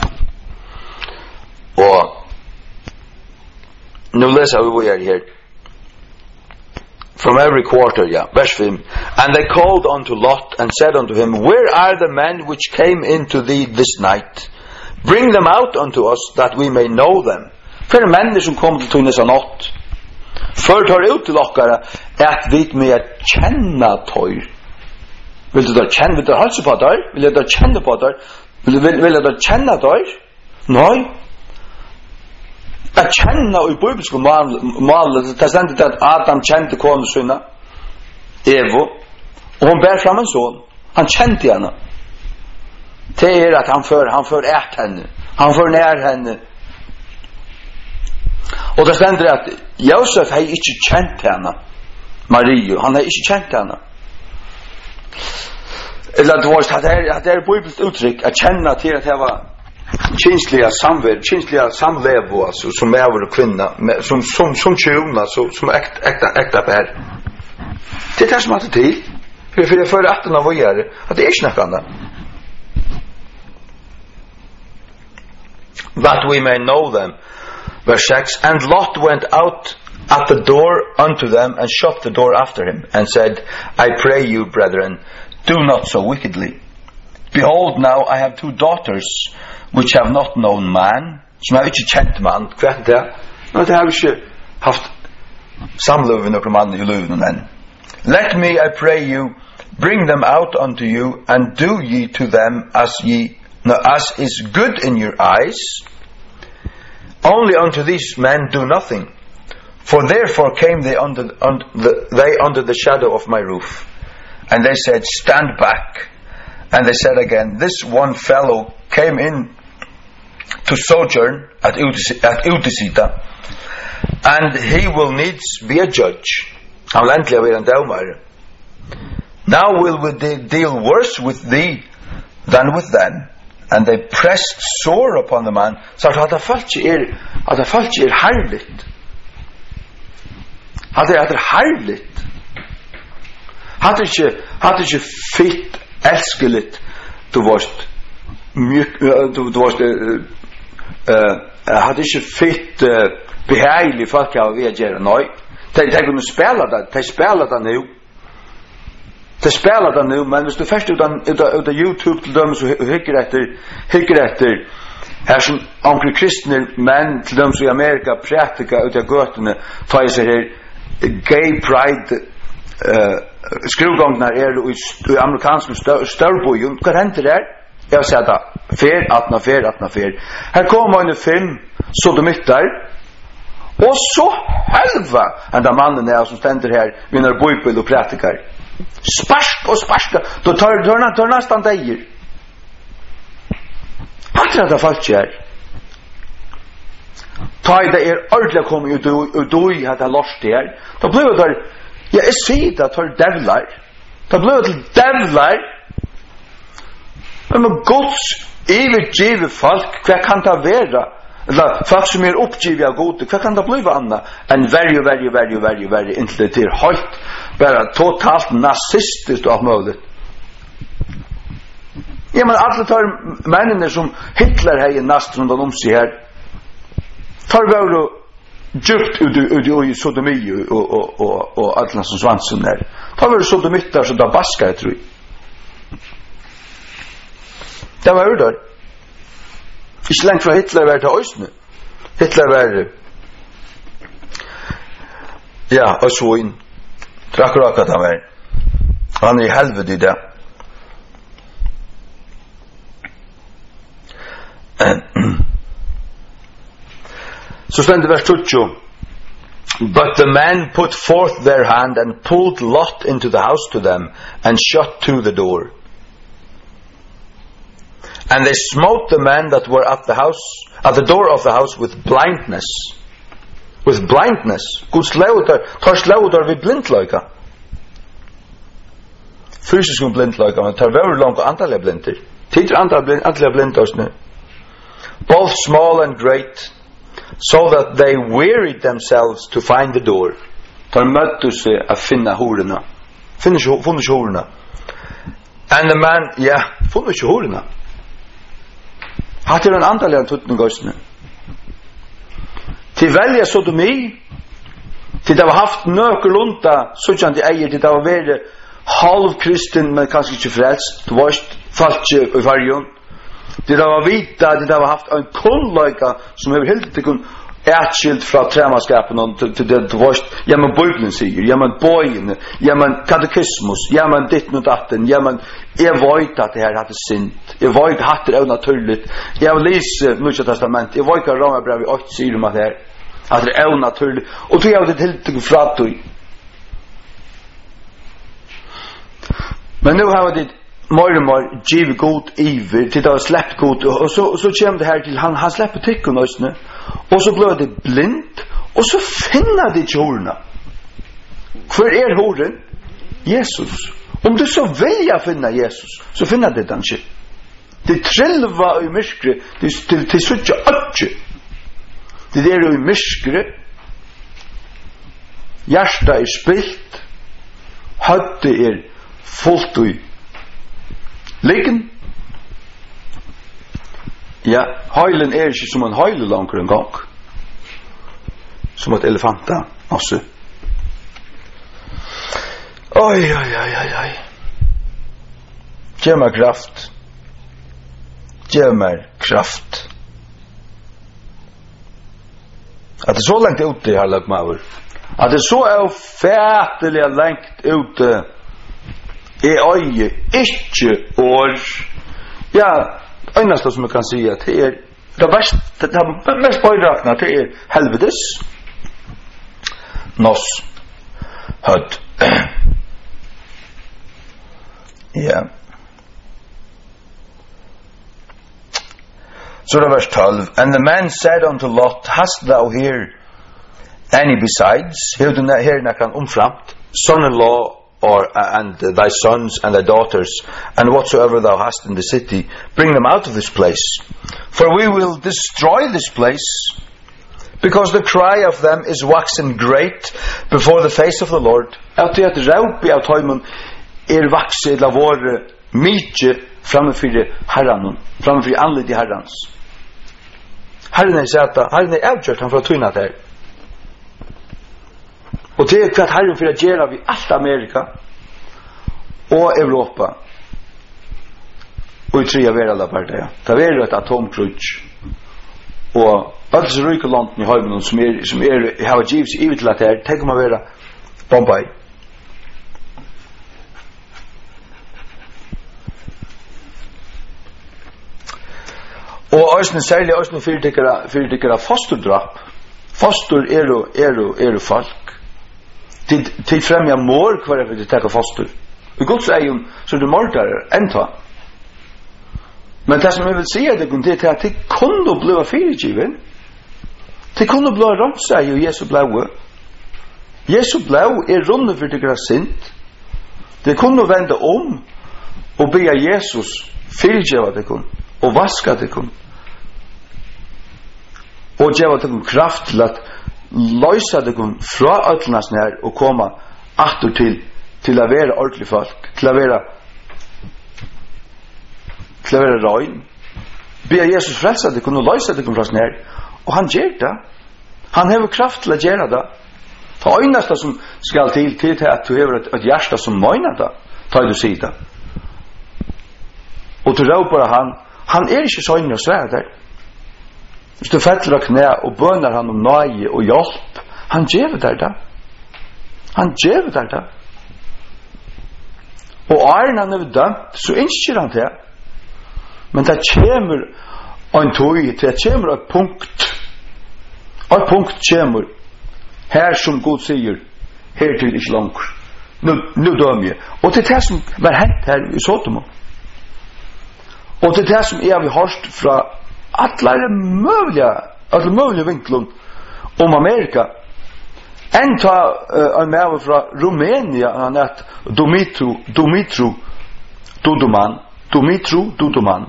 Og nu leser vi hvor jeg er her. from every quarter, yeah. Verse five. And they called unto Lot and said unto him, Where are the men which came into thee this night? Bring them out unto us, that we may know them. Hver menn som kom til tog nessa natt? Før tar ut til okkara, at vi med kjenna tøyr. Vil du da kjenne, vil du halse på tøyr? Vil du da kjenne på tøyr? Vil, vil, vil du da kjenne tøyr? Nei. At kjenne i bibelsk mål, det er stendt at Adam kjente kone sinna, Evo, og hun bær fram en son. Han kjente henne. Det er at han får, han får ert henne. Han får nær henne. Og det stender at Josef har ikke kjent henne, Marie, han har ikke kjent henne. Eller det var at det er bibelsk uttrykk at kjenne til at det var kinsliga samvær, kinsliga samlevo, altså, som er og kvinna, som, som, som tjona, som ekta, ekta, ekta bær. Det er det som er til, for jeg fører atten av å gjøre, at det er ikke noe annet. That we may know them. Verse six, and Lot went out at the door unto them and shut the door after him and said, I pray you, brethren, do not so wickedly. Behold, now I have two daughters which have not known man, som har ikke kjent man. Hva er det? Nå, det har ikke haft samløv med noen mann i løven menn. Let me, I pray you, bring them out unto you, and do ye to them as ye, no, as is good in your eyes. Only unto these men do nothing, for therefore came they under, under the, they under the shadow of my roof. And they said, stand back. And they said again, this one fellow came in to sojourn at Udisita, and he will needs be a judge. Han vil endelig være en dømare. Now will we de- deal worse with thee than with them. And they pressed sore upon the man. Så at det falt ikke er, at det falt ikke er herligt. At det er herligt. At det ikke, at det ikke fitt, elskeligt, du varst, mjuk, du, du varst, uh, uh, at det ikke fitt, uh, behagelig folk av vi gjør, nei. De, de kunne spela det, de spela det nu. De spela det nu, men hvis du først ut av, ut av, ut av YouTube til dem så hykker etter, hykker etter, her som omkring kristne menn til dem som i Amerika prætika ut av gøtene, tar jeg seg her, gay pride, uh, skruvgångene er i, i amerikanske størrbojum. Hva henter der? Jeg vil si at det fer, atna fer, atna fer. Her kommer en fem sodomittar, og så helva enn da mannen er som stender her, vinner bøybel og prætikar. Sparsk og sparsk, då tar du nästan deir. Hatt er det falt her. Ta i det er ordentlig kommet ut og i at det er lost her. Da blir det, ja, jeg sier det, tar devlar. Da blir det til devlar. Men Guds ivergive folk, hva kan det være? Eller folk som er oppgivet av gode, hva kan det bli annet enn verre, verre, verre, verre, verre, inntil det er høyt, bare totalt nazistisk og alt mulig. Ja, men alle tar mennene som Hitler har i nast rundt om seg her, tar vi jo djupt ut i sodomi og, og, og, og alle som svansen her. Tar vi jo sodomitter som da basker, jeg tror. Det var jo der. Ikke lengt fra Hitler var til Øysene. Hitler var ja, og så inn trakk rakat han var. Han er i helvete i det. Så stender vers tjugo. But the men put forth their hand and pulled Lot into the house to them and shut to the door. And they smote the men that were at the house, at the door of the house with blindness. With blindness. Guds lauter, tar slauter vid blindløyka. Fysisk om blindløyka, men tar veldig langt og antallet blinter. Tidligere antallet blinter. Both small and great, so that they wearied themselves to find the door. Tar møtte seg å finne horena. Finne ikke horena. And the man, ja, finne ikke horena. Hatt er en antallet av tutten gøysene. Til velja sodomi Till det var haft nökelunta sådant äger till det var väl halvkristen men kanske inte frälst. Det var falske i varjon. Till det var vita, till det var haft en kunnlöjka som över helt inte kun ätskilt från trämaskapen och till det var ja men Bibeln säger, ja men bojen, ja men katekismus, ja men ditt och datten, ja men jag vet att det här hade synt. Jag vet att det är naturligt. Jag läser Nya testament. Jag vet att Romarbrevet åtta säger om att det här att det är naturligt. Och då är det helt till fratoj. Men nu har det mer och mer givet god iver till det har släppt god och så, och så kommer det här till han, han släpper tycken också nu. Och så blir det blind och så finner det jorna. För är horen? Jesus. Om du så vill finna Jesus så finner det den inte. Det trilva i myskre det till till sucha ötche. Det där i myskre hjärta är spilt hötte är fullt i liggen. Ja, heulen är inte som en heule långt en gång. Som ett elefanta också. Oj, oj, oj, oj, oj. Ge mig kraft. Ge mig kraft. Att det är så långt ute i alla maver. Att det är så ofärtliga långt ute i öje, inte år. Ja, ennast som jag kan säga att det är det bästa, det är mest böjrakna, det är helvetes. Nos. Hödd. Ja. Så det vers twelve. And the man said unto Lot, hast thou here any besides? Here du her nakan umframt, son-in-law or uh, and uh, thy sons and thy daughters, and whatsoever thou hast in the city, bring them out of this place. For we will destroy this place, because the cry of them is waxen great before the face of the Lord. At det raupi av tøymon er vakse la våre mykje framfyrir herran, framfyrir anlid i herrans. Herren er seta, herren er avgjørt han fra tøyna der. Og det er hva herren fyrir gjerra vi alt Amerika og Europa og i tria verala partia. Det er et atomkrutsk og alls ryke landen i høymen som er, som er, hava givs i til at her, tenk om å være Bombay. Og òsne, særlig òsne fyrirtikkara fosterdrap. Foster er jo, er jo, er jo folk. Til, til fremja mor hver er for å teka foster. I Guds egen så er det mordare enda. Men det som jeg vil si er det er at det kunne bli fyrirgiven. Det kunne bli ramsa i Jesu blaue. Jesu blau er runde for det sint. Det kunne vende om og be Jesus fyrirgiva det kun og vaska det kun. Og gjeva det kun kraft til at løysa det kun fra öllnas nær og koma atter til til å være ordentlig folk, til å være til å være røyn. Be Jesus frelsa det kun og løysa det kun fra nær. Og han gjør det. Han har kraft til å gjøre det. Det øyneste som skal til til til at du har et, et hjerte som møyner det, tar du sida. Og du råper han, han er ikke så inne og svær der. Hvis du fettler av knæ og bønner han om nøye og hjelp, han gjør det da. Han gjør det da. Og er han er dømt, så innskjer han det. Men det kommer en tog, det kommer et punkt. Et punkt kommer. Her som Gud sier, her til ikke langt. Nu, nu døm jeg. Og det er det som var hent her i Sodom. Og det er det som jeg har hørt fra alle mulige, alle mulige vinkler om Amerika. En ta uh, en med fra Rumænia, han het Dumitru, Dumitru Duduman, Dumitru Duduman.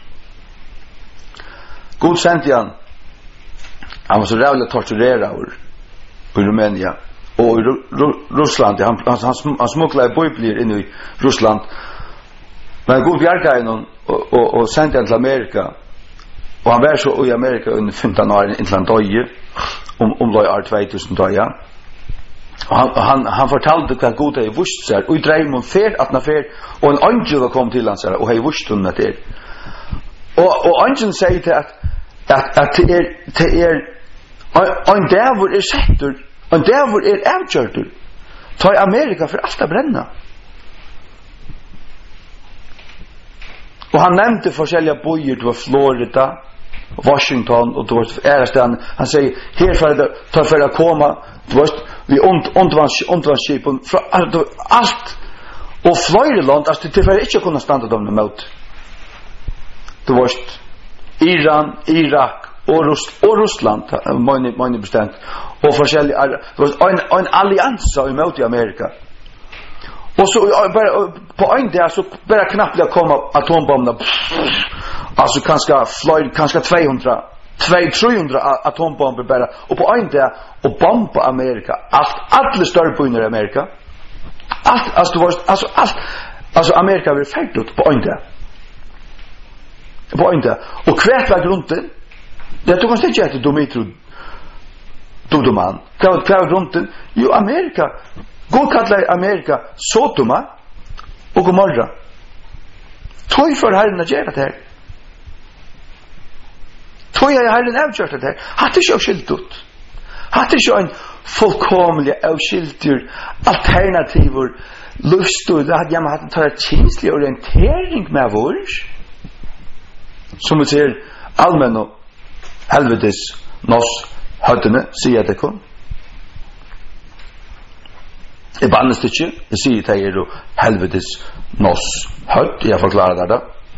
God sendte han. Han var så rævlig tortureret over i Rumænia og i Russland. Han, han, han, han smuklet bøyblier inn i Russland. Men god bjerga innom og, og, og sendte han til Amerika. Og han var så i Amerika under femten år inntil han døye om, om løy år två tusen døye. Han han han fortalte hva Gud hei vust seg og i dreim om fer at na fer og en angel kom til han seg og hei vust hun at det og og angelen sier til at at at det er det er en dævor er settur en dævor er avgjørtur ta i Amerika for alt å brenna og han nevnte forskjellige bøyer det var Florida Washington og det var ærestan han sier her for det ta for å komme du vet vi ont ondvannsskipen fra alt og flere land altså det tilfeller ikke kunne stande dem mot du vet Iran, Irak og, Russ, og Russland mange, mange bestemt og forskjellige du vet en, en allianse imot i Amerika og så bare, på en dag så bare knappt det kom atombomberna alltså kanske flyg kanske tvåhundra trehundra atombomber bara och på en dag och bomba Amerika allt alla större bönder i Amerika allt alltså var alltså allt alltså Amerika var färdigt på en dag på en dag och kvärt var grunden det tog oss inte att Dimitro Dodoman kvärt kvärt grunden ju Amerika god kallar Amerika Sodoma och Gomorra tog för herren att göra det här tog jag herren avgjort det här hatt inte jag skilt ut hatt inte en fullkomlig avskiltur alternativor lustur det hade jag med att ta en känslig orientering med vår som vi ser allmän och helvetes nos höttene säger det kom I bannes ikke, jeg sier det er jo helvetes nos høtt, jeg forklarer det da.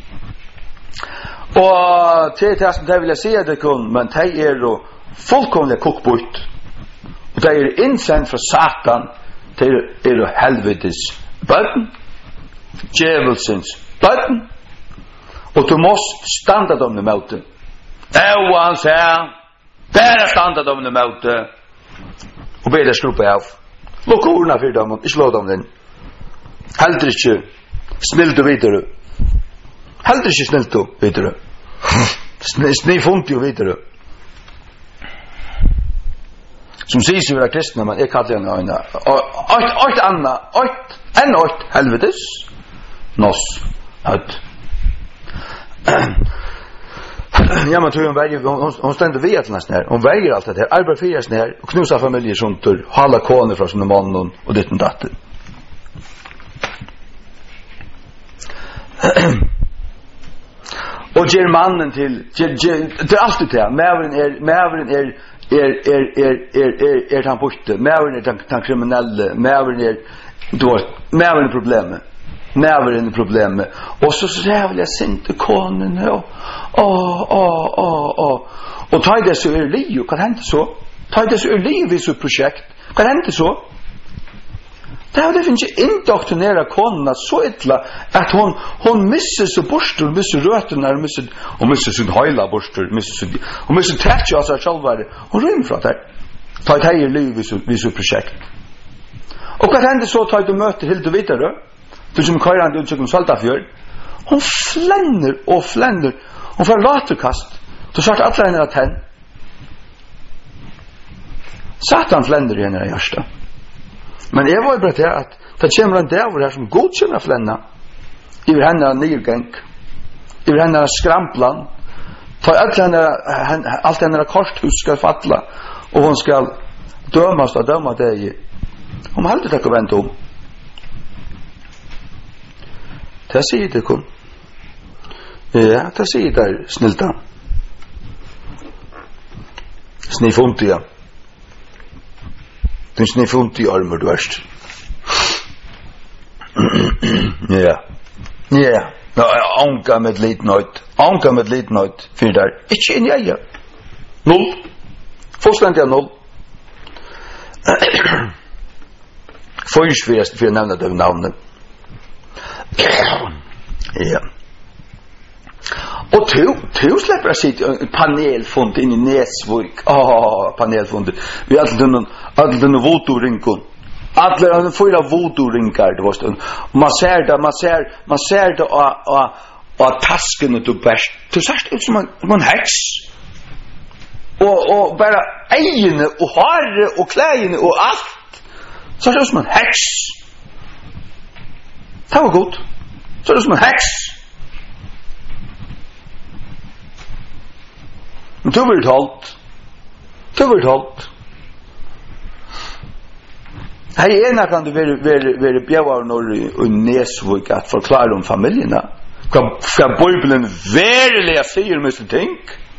Og til det som det vil jeg si det kun, men det er jo fullkomlig kokbort. Og det er innsendt fra Satan, det er jo helvetes bøtten, djevelsens bøtten, og du må standa dem i møte. Ewa han sier, bare standa dem i møte, og be det skruppe av. Lukk ordene for dem, ikke lå dem den. Heldur ikke snill du videre. Heldur ikke snill du videre. Snill funkt jo videre. Som sies jo være kristne, men jeg kaller henne øyne. Oit anna, oit, enn oit helvetes, nos, høtt. Ja, man tror hun verger, hun, hun stender via til nesten her, hun verger alt det her, arbeid for nesten her, og knusa familier sånt, hala kone fra sine mannen og ditt og datter. Og gjør mannen til, det er alltid det, mæveren er, mæveren er, er, er, er, er, er, er han borte, mæveren er den kriminelle, mæveren er, du vet, mæveren er problemet. Mæveren er problemet. Og så rævlig jeg sinte konen og åh, åh, åh, åh. Og ta i det så er liv, hva hender så? Ta i det så er liv i sitt prosjekt, hva hender så? Det er jo det finnes ikke indoktrinere konene så ytla at hon, hon misser så borster, hun misser røtene, hun misser, hun misser sin høyla borster, hun misser tætje av seg selvvære. Hun rymmer fra det. Ta i det er liv i sitt prosjekt. Og hva hender så ta i du møter Hilde videre? Du som kører han ut som Saltafjør. Hun flenner og flenner. Hun får laterkast. Du svart alle henne at henne. Satan flenner i henne i hjørsta. Men jeg var jo bare til at det kommer en dæver her som godkjenner flenna. I vil henne nyrgang. I vil henne skramplan. For alt henne, alt henne korthus skal fatla. Og hun skal dømast og døma deg. Hun heldur det ikke å vente om. Det sier det kun. Ja, det sier det snilta. Snifuntia. Den snifuntia armor du erst. Ja. Ja. Nå, anka med liten høyt. Anka med liten høyt. Fyr der. Ikke inn i eia. Null. Fullstendig null. Først for jeg for å nevne det navnet. Ja. Og to, to slipper jeg sitt panelfond inn i Nesvik. Åh, panelfondet. Vi har alltid denne, alltid denne vodoringen. Alle har en fyra vodoringar, det var stund. Man ser det, man ser, man ser det av, av, av taskene du bæst. Det ser ut som en, en heks. Og, og bare eiene og hare og klæene og alt. Så er det som en heks. Det var godt. Så er det som en heks. Men det var talt. Det var talt. Her er ena kan det være, være, være bjøver når i Nesvik at forklare om familiene. Hva, hva Bibelen verilig sier om disse ting.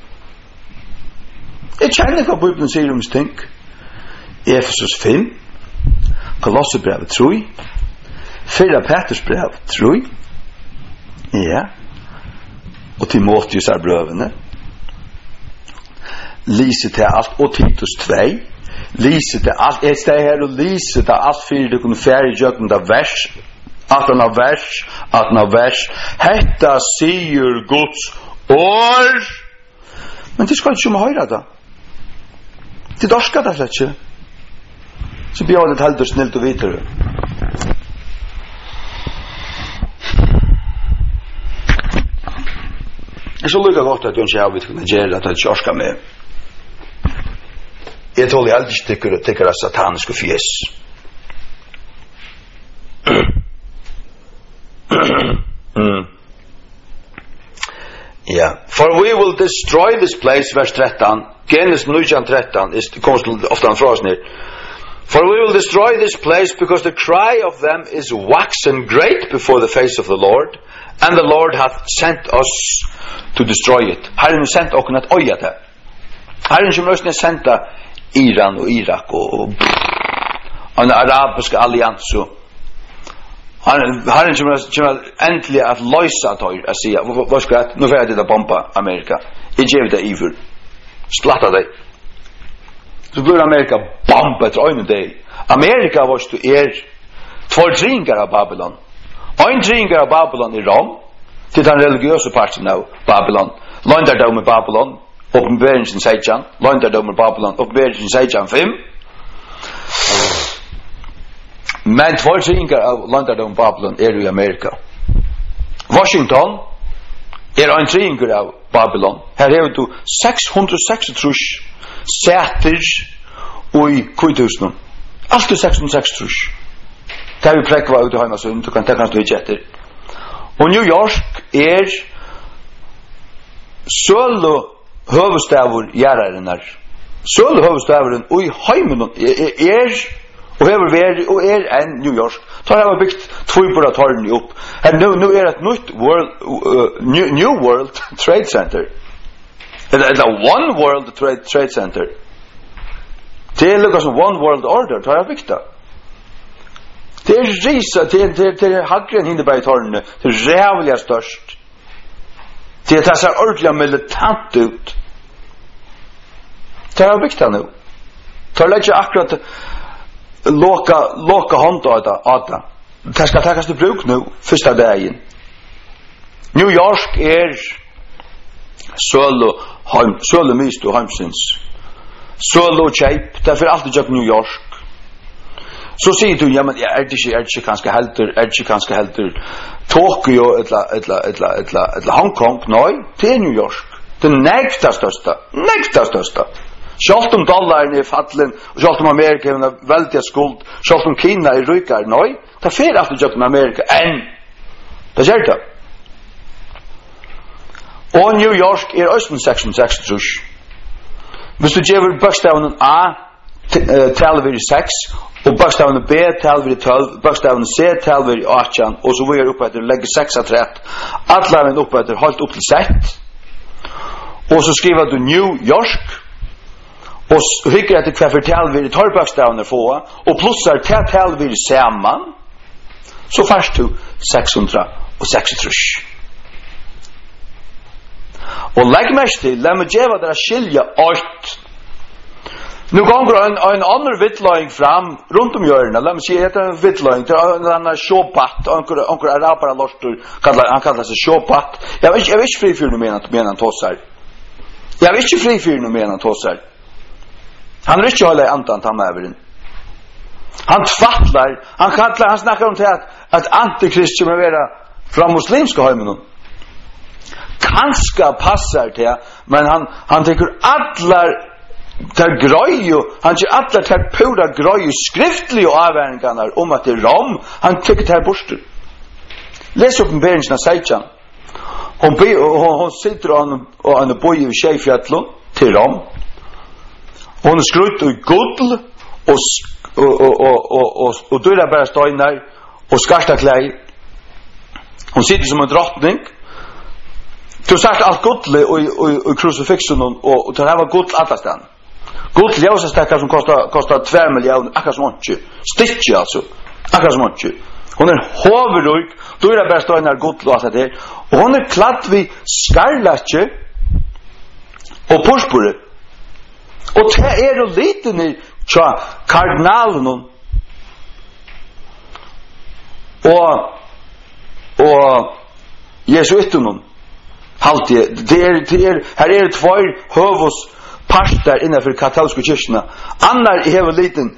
Jeg kjenner hva Bibelen sier om disse ting. Efesus fem, Kolossebrevet tre, Fyrra Petersbrev tre, ja, og Timotheus er brøvene, Lise til alt, og Titus to, Lise til alt, jeg steg her og lise til alt fyrir det kunne færre i jøkken av vers, at han av vers, at han av vers, hetta sier Guds år, men det skal ikke om å høre det. Det dorsker det slett ikke. Så blir det helt og snilt og videre. Det er så lykka godt at du ikke har vidt kunne gjøre at det ikke orsker med. Jeg tåler jeg aldri ikke tykker av sataniske fjes. mm. Ja. For we will destroy this place, vers thirteen. Genesis nine thirteen is kommer ofte fra oss ned. For we will destroy this place because the cry of them is waxen great before the face of the Lord, and the Lord hath sent us to destroy it. Herren har sendt okken at øya det. Herren som løsne er sendt Iran og Irak og en arabisk allians. Herren som er endelig at løysa tøy, jeg sier, hva skal jeg, nå får jeg til å bomba Amerika. Jeg gjør det i for. Splatta deg. Så blir Amerika bomba etter øyne deg. Amerika var stu er två dringar av Babylon. Ein dringar av Babylon i Rom, til den religiøse parten av Babylon. Lønderdom i Babylon, åpenberingen sexton, Lønderdom i Babylon, åpenberingen sexton fem. Men två dringar av Lønderdom i Babylon er i Amerika. Washington er ein dringar av Babylon. Her har du seks hundre og seksogtrýss sæter og i kvithusen. Alt er seks hundre og seksogtrýss. Det har vi prekva ut i Heimasund, du kan tenke at du ikke etter. Og New York er søle høvestavur gjeraren her. Søle høvestaveren og i Heimasund er og hever vært og er enn New York. Så har jeg byggt tvøybora tårn opp. Her nå, nå er et nytt world, uh, new, new World Trade Center. Eller er det One World Trade, Trade Center? Det er lukket som One World Order, så har jeg byggt det. Det er risa, det er, det er, det er hagren hinne i tårnene, det er rævlig størst. Det er det ser ordentlig militant ut. Det har jeg byggt det nå. Det er ikke akkurat Låka, låka hånd av det. Det skal takas til bruk nu, første dagen. New York er sølo, heim, sølo mist og heimsins. Sølo kjeip, det er for alltid gjør New York. Så sier du, ja, men er det ikke, er det ikke kanskje helter, er det ikke kanskje helter Tokyo, etla, etla, etla, etla, etla Hong Kong? Nei, det er New York. Det er nekta størsta, nekta størsta. Sjalt om dollaren er fallen, og sjalt om Amerika er en veldig skuld, sjalt om Kina er rykar, nei, det er fyrir alltid gjort med Amerika, enn, det gjør det. Og New York er østen seks hundre og seksogtrýss. Hvis du gjør bøkstaven A, taler vi i seks, og bøkstaven B, taler vi i tolv, bøkstaven C, taler vi i åttan, og så vi er oppe etter, legger seks av trett, alle er oppe etter, holdt opp til sett, og så skriver du New York, og hykker etter hva fortell vi i torrbakstavene få, og plussar til til vi sammen, så først du seks hundre og seksogtrýss. Og legg mest til, la meg gjøre dere skilje alt. Nå ganger en, en annen vittløying fram rundt om hjørnet, la meg si, det er en vittløying, det er en sjåpatt, onker arabere lortur, han kallar seg sjåpatt. Jeg vil ikke frifyr noe med han tåsar. Jeg vil ikke frifyr noe med han tåsar. Han er ikke holde antan tamaveren. Han tvattlar, han kallar, han snakkar om til at, at antikrist kommer være fra muslimske heimen. Kanska passar til, men han, han tenker allar tar grøy, han ger alla tar pura grøy skriftlig og avværingarna om at det er rom, han tykker tar borster. Les uppenberingen av Seitjan. Hon, hon, hon sitter og han boi i Tjejfjällon til rom. Hon er skrutt i gull og og og og og og og døra bara steinar og skarsta klei. Hon sitter som en drottning. Du sagt alt gullet og og og crucifixen og og det var gull alla stan. Gull ljósa stakkar som kostar kostar två miljoner akkurat som inte. Stitch alltså. Akkurat som inte. Hon er hoverrug, døra bara steinar gull og alt det. Og hon er kladd vi skarlatje og purpur. Og det er jo lite ni tja kardinalen og og jesuiten halt det er det er her er två hövos pastor innanför katolska kyrkjena. Annar hever liten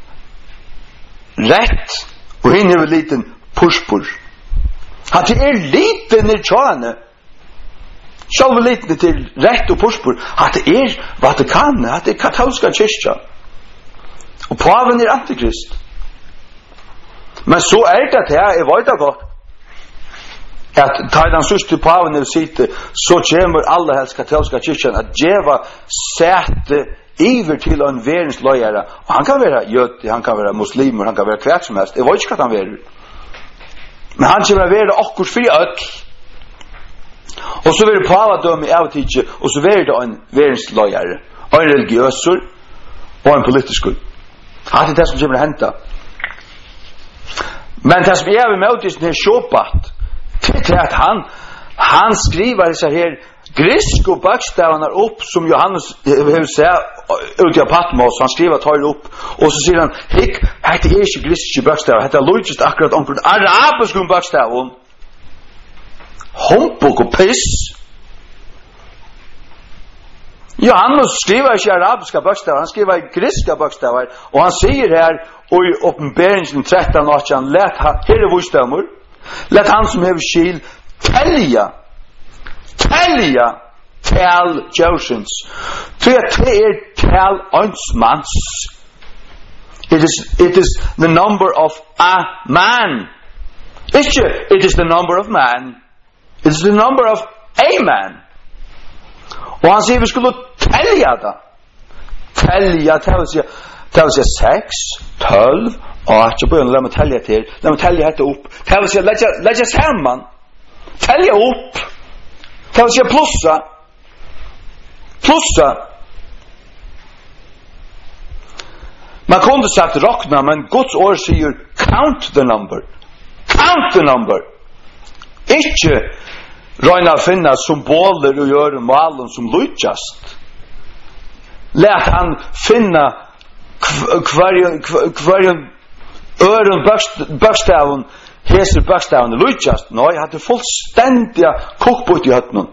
rätt og hin hever liten purpur. Han det er liten i tjane. Själva lite till rätt och purpur. Att det är Vatikanen, att det är katolska kyrkan. Och paven är antikrist. Men så är det att jag är vajda gott. Att ta den sista paven och sitta så kommer alla helst katolska kyrkan att geva säte iver till en värenslöjare. Och han kan vara jöt, han kan vara muslimer, han kan vara kvärt som helst. Jag vet inte vad han är. Men han kommer vara akkur fri öll. Og så vil det pavadømme i avtidje, og så vil det en verensløyere, en religiøsur, og en politiskur. Det er det som kommer å hente. Men det som er ved møtisen her sjåpat, det er at han, han skriver disse her griske bakstavene opp, som Johannes vil se ut i Patmos, han skriver tar opp, og så sier han, hikk, dette er ikke griske bakstavene, dette er lojtist akkurat omkring arabiske bakstavene, humbug og piss. Johannes skriver ikke arabiska bokstavar, han skriver griska bokstavar, og han sier her i åpenberingen tretton åttan, let han, her er vårstammer, let han som hever skil telja, telja tel Joshins, til at det er tel ønsmans. It is, it is the number of a man. Ikke, it is the number of man. It is the number of a man. Og han sier vi skulle telja det. Telja, det vil si, det vil si seks, tolv, og ikke begynne, la meg telja til, la meg telja dette opp. Det vil si, legge sammen. Telja opp. Det vil si plussa. Plussa. Man kunde sagt rokna, men Guds ord sier count the number. Count the number. Ikke røyna finna symboler og gjøre malen som lujtjast. Let han finna hver øren bøkstaven heser bøkstaven lujtjast. Nå, jeg hadde fullstendig kokbort i høttenen.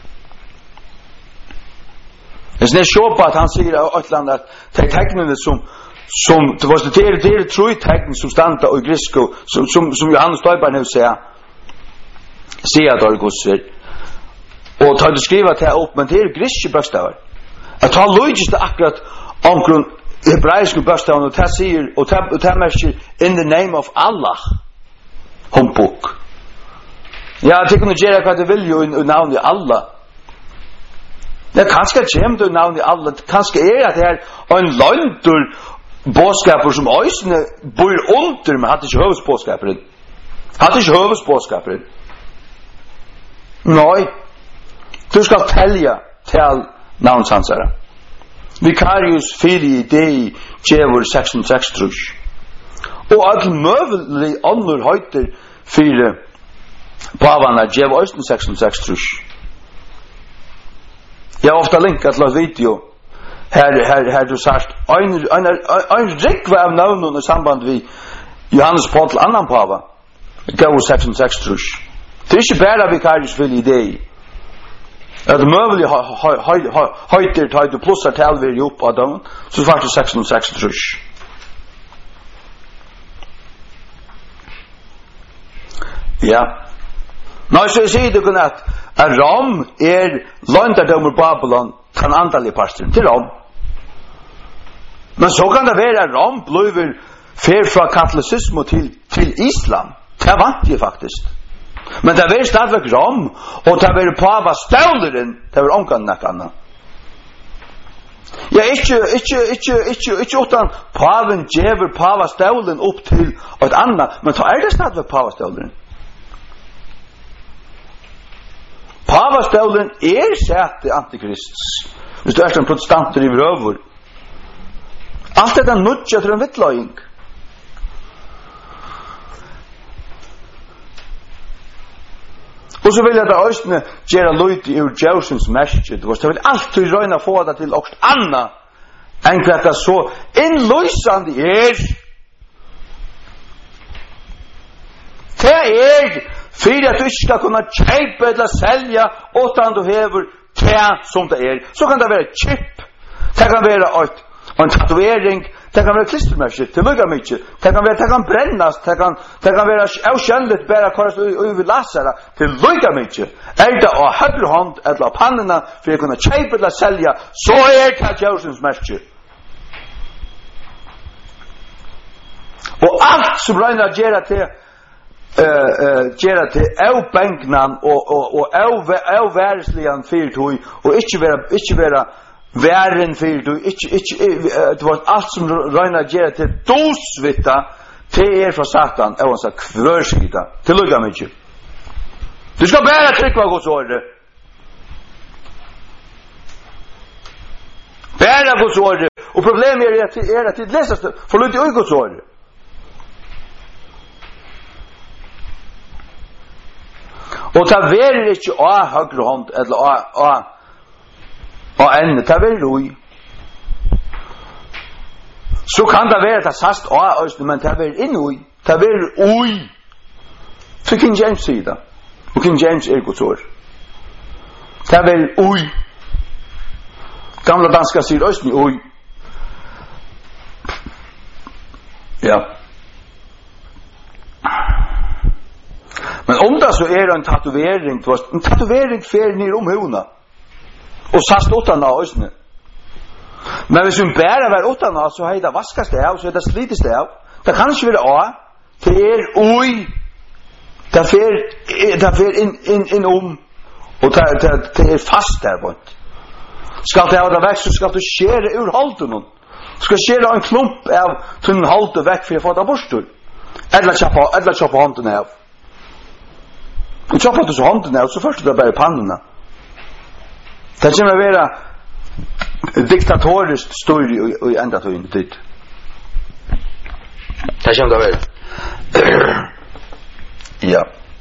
Det er så på at han sier av Øtland at de tegnene som som det var det er det er tro tegn som standa og grisk som som som Johannes Støyberg nu sier sier det gosser og tar du skriva til opp men det er griske bokstaver at han logisk det akkurat omkring hebraiske bokstaver og det sier og det det merker in the name of Allah humbug ja det kunne gjøre hva det vil jo i navnet Allah. Det er kanskje kjem til navnet Allah kanskje er at det er en løgntur bådskaper som øysene bor under men hadde ikke høvesbådskaperen hadde ikke høvesbådskaperen. Nei, du skal telja til navnsansara. Vicarius Filii Dei Djevor seks seks trus. Og all møvelig andre høyter fire pavana Djevor seks seks trus. Jeg har ofta linkat til et video her, her, her du sagt en, en, en rikve av navnen i samband med Johannes Paul til annan pava Djevor seks seks trus. Det er ikke bare Vicarius Filii Dei. At det møvelig høyter tar du plusser talver i opp av dem, så er det seks seks trus. Ja. Nå, så jeg sier det kunne at at Rom er løgntardommer Babylon kan antallige pastoren til Rom. Men så kan det være Rom bliver fer fra katolicism til, til islam. Det vant jeg faktisk. Men det er stadigvæk Rom, og det er pava støvleren, det er omgang nok annet. Ja, ikke, ikke, ikke, ikke, ikke utan paven djever pava støvleren opp til et annet, men så er det stadigvæk pava støvleren. Pava støvleren er sett i antikrist. Hvis du er som protestanter i røver. Alt dette nudger til en vittløying. Og så vil jeg da østene gjøre løyt i Urjausens mesjid. Det vil alltid røyne få det til okst anna enn hva det så innløysande er. Det er for at du ikke skal kunne kjeipe eller selge åttan du hever det som det er. Så kan det være chip. Det kan være et en tatuering, det kan være klistermerker, det lukar mykje, det kan være, det kan brennas, det kan, det kan være avkjennligt bare korast over lasera, det lukar mykje. Er det av høyre hånd, eller av pannena, for jeg kunne kjeipe eller selja, så er det djævsens merker. Og alt som røyner gjør til, uh, uh, gjør til avbenknan og, og, og avværesligan fyrtøy, og ikke være, ikke være væren for du, ikke, ikke, det var alt som røyner gjør til dosvitta, det er fra Satan, og han sa kvørskita, til lukka mykje. Du skal bare trykva Guds åre. Bare Guds åre. Og problemet er at, er at det leses for lytte i Guds åre. Og ta verer ikke av høyre hånd, eller av, av og ende, det er roi. Så kan det være at det er sast av oss, men det er innoi. Det er oi. Så King James sier det. Og King James er Guds ord. Det er oi. Gamla danska sier oss ni oi. Ja. Men om det så er en tatovering, en tatovering fer ned om hona. Og sast utan av òsne. Men hvis hun bare var utan av, så er det vaskast det av, så er det slitist det av. Det kan ikke være av. Det er oi. Det er, det er inn, inn, inn om. Og det, det, det er fast der bort. Skal det ha det vekk, så skal du skjere ur halten. Du skal skjere en klump av til en halte vekk for å få det bort. Eller kjappa, eller kjappa hånden av. Og kjappa du så hånden av, så først er det bare pannene. Det kommer å være diktatorisk stor i enda tøyne tid. Det kommer å være. Ja.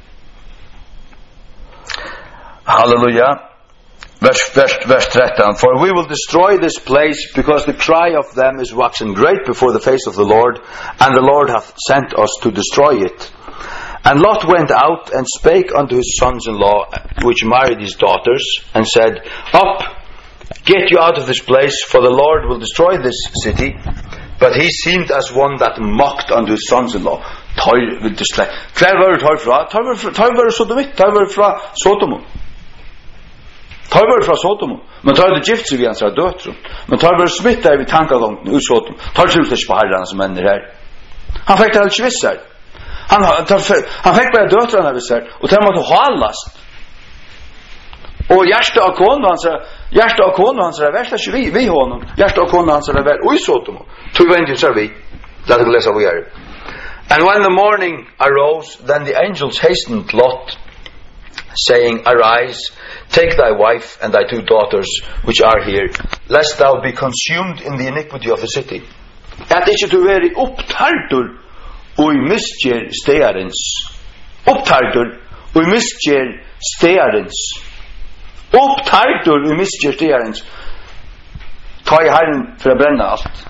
Halleluja. Vers, vers, vers thirteen. For we will destroy this place, because the cry of them is waxen great before the face of the Lord, and the Lord hath sent us to destroy it. And Lot went out and spake unto his sons-in-law, which married his daughters, and said, Up, get you out of this place, for the Lord will destroy this city. But he seemed as one that mocked unto his sons-in-law. Tar vil destroy. Hver var det tar fra? Tar var det sodomit? Tar var det fra Sotomo? Tar var det fra Sotomo? Men tar det gift seg vi hans av døtron. Men tar var det smitt der vi tankagången ut Sotomo. Tar det ikke på herrene som ender her. Han fikk det ikke viss her. Han, han fikk bare døtrene hvis her, og det måtte halast. Og hjertet av kone hans er, hjertet av kone hans er, verst er ikke vi, vi honom. Hjertet av kone hans er, vel, oi såtom. Tog vi ikke så vi. La deg lese av å gjøre. And when the morning arose, then the angels hastened Lot, saying, Arise, take thy wife and thy two daughters, which are here, lest thou be consumed in the iniquity of the city. At ikke du være opptartur, og i misgjer stearens. Opptartur, og i misgjer stearens. Opptartur, og i misgjer stearens. Ta i herren for å brenne alt.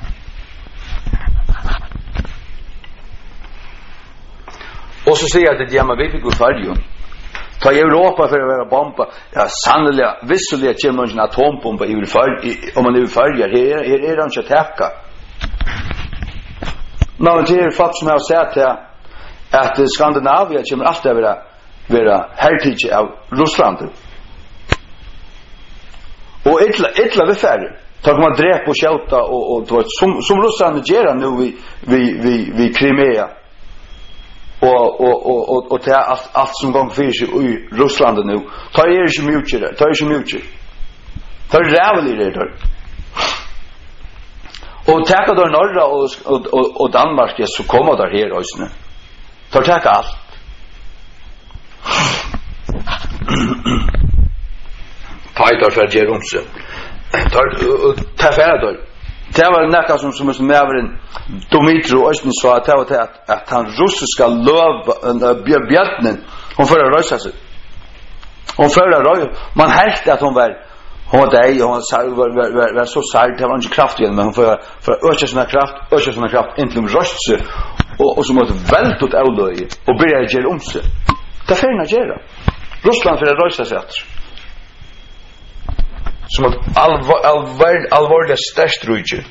Og så sier jeg til hjemme, vi fikk jo fargen. Ta i Europa for å være bomba. Ja, sannelig, visselig at kommer en atombomba i fargen, om man er i fargen. Her, her er han ikke teka. Nå, det er folk som har sett til at Skandinavia kommer alltid å være, være hertidje av Russland. Og ytla, ytla vi færre. tar man drepa och skjuta och och då som som ryssarna gör nu vi vi vi vi Crimea och och och och och det allt allt som gång för sig i Ryssland nu tar är ju mycket tar är ju mycket tar rävligt det där och täcka då norra och och och Danmark så kommer där här också nu tar täcka allt Python för Jeromse tar ta färd det var näka som som som även Dimitro Östen sa att att att, att han russiska löv björnen hon för att rösa sig hon för att man helt att hon var hon var där hon var var så salt det var inte kraft igen men hon för för att öka sina kraft öka sina kraft inte om röst och och så måste vält åt Eulöj och börja göra om sig det förna göra Ryssland för att rösa sig att som att allvar allvar allvarliga störstrujje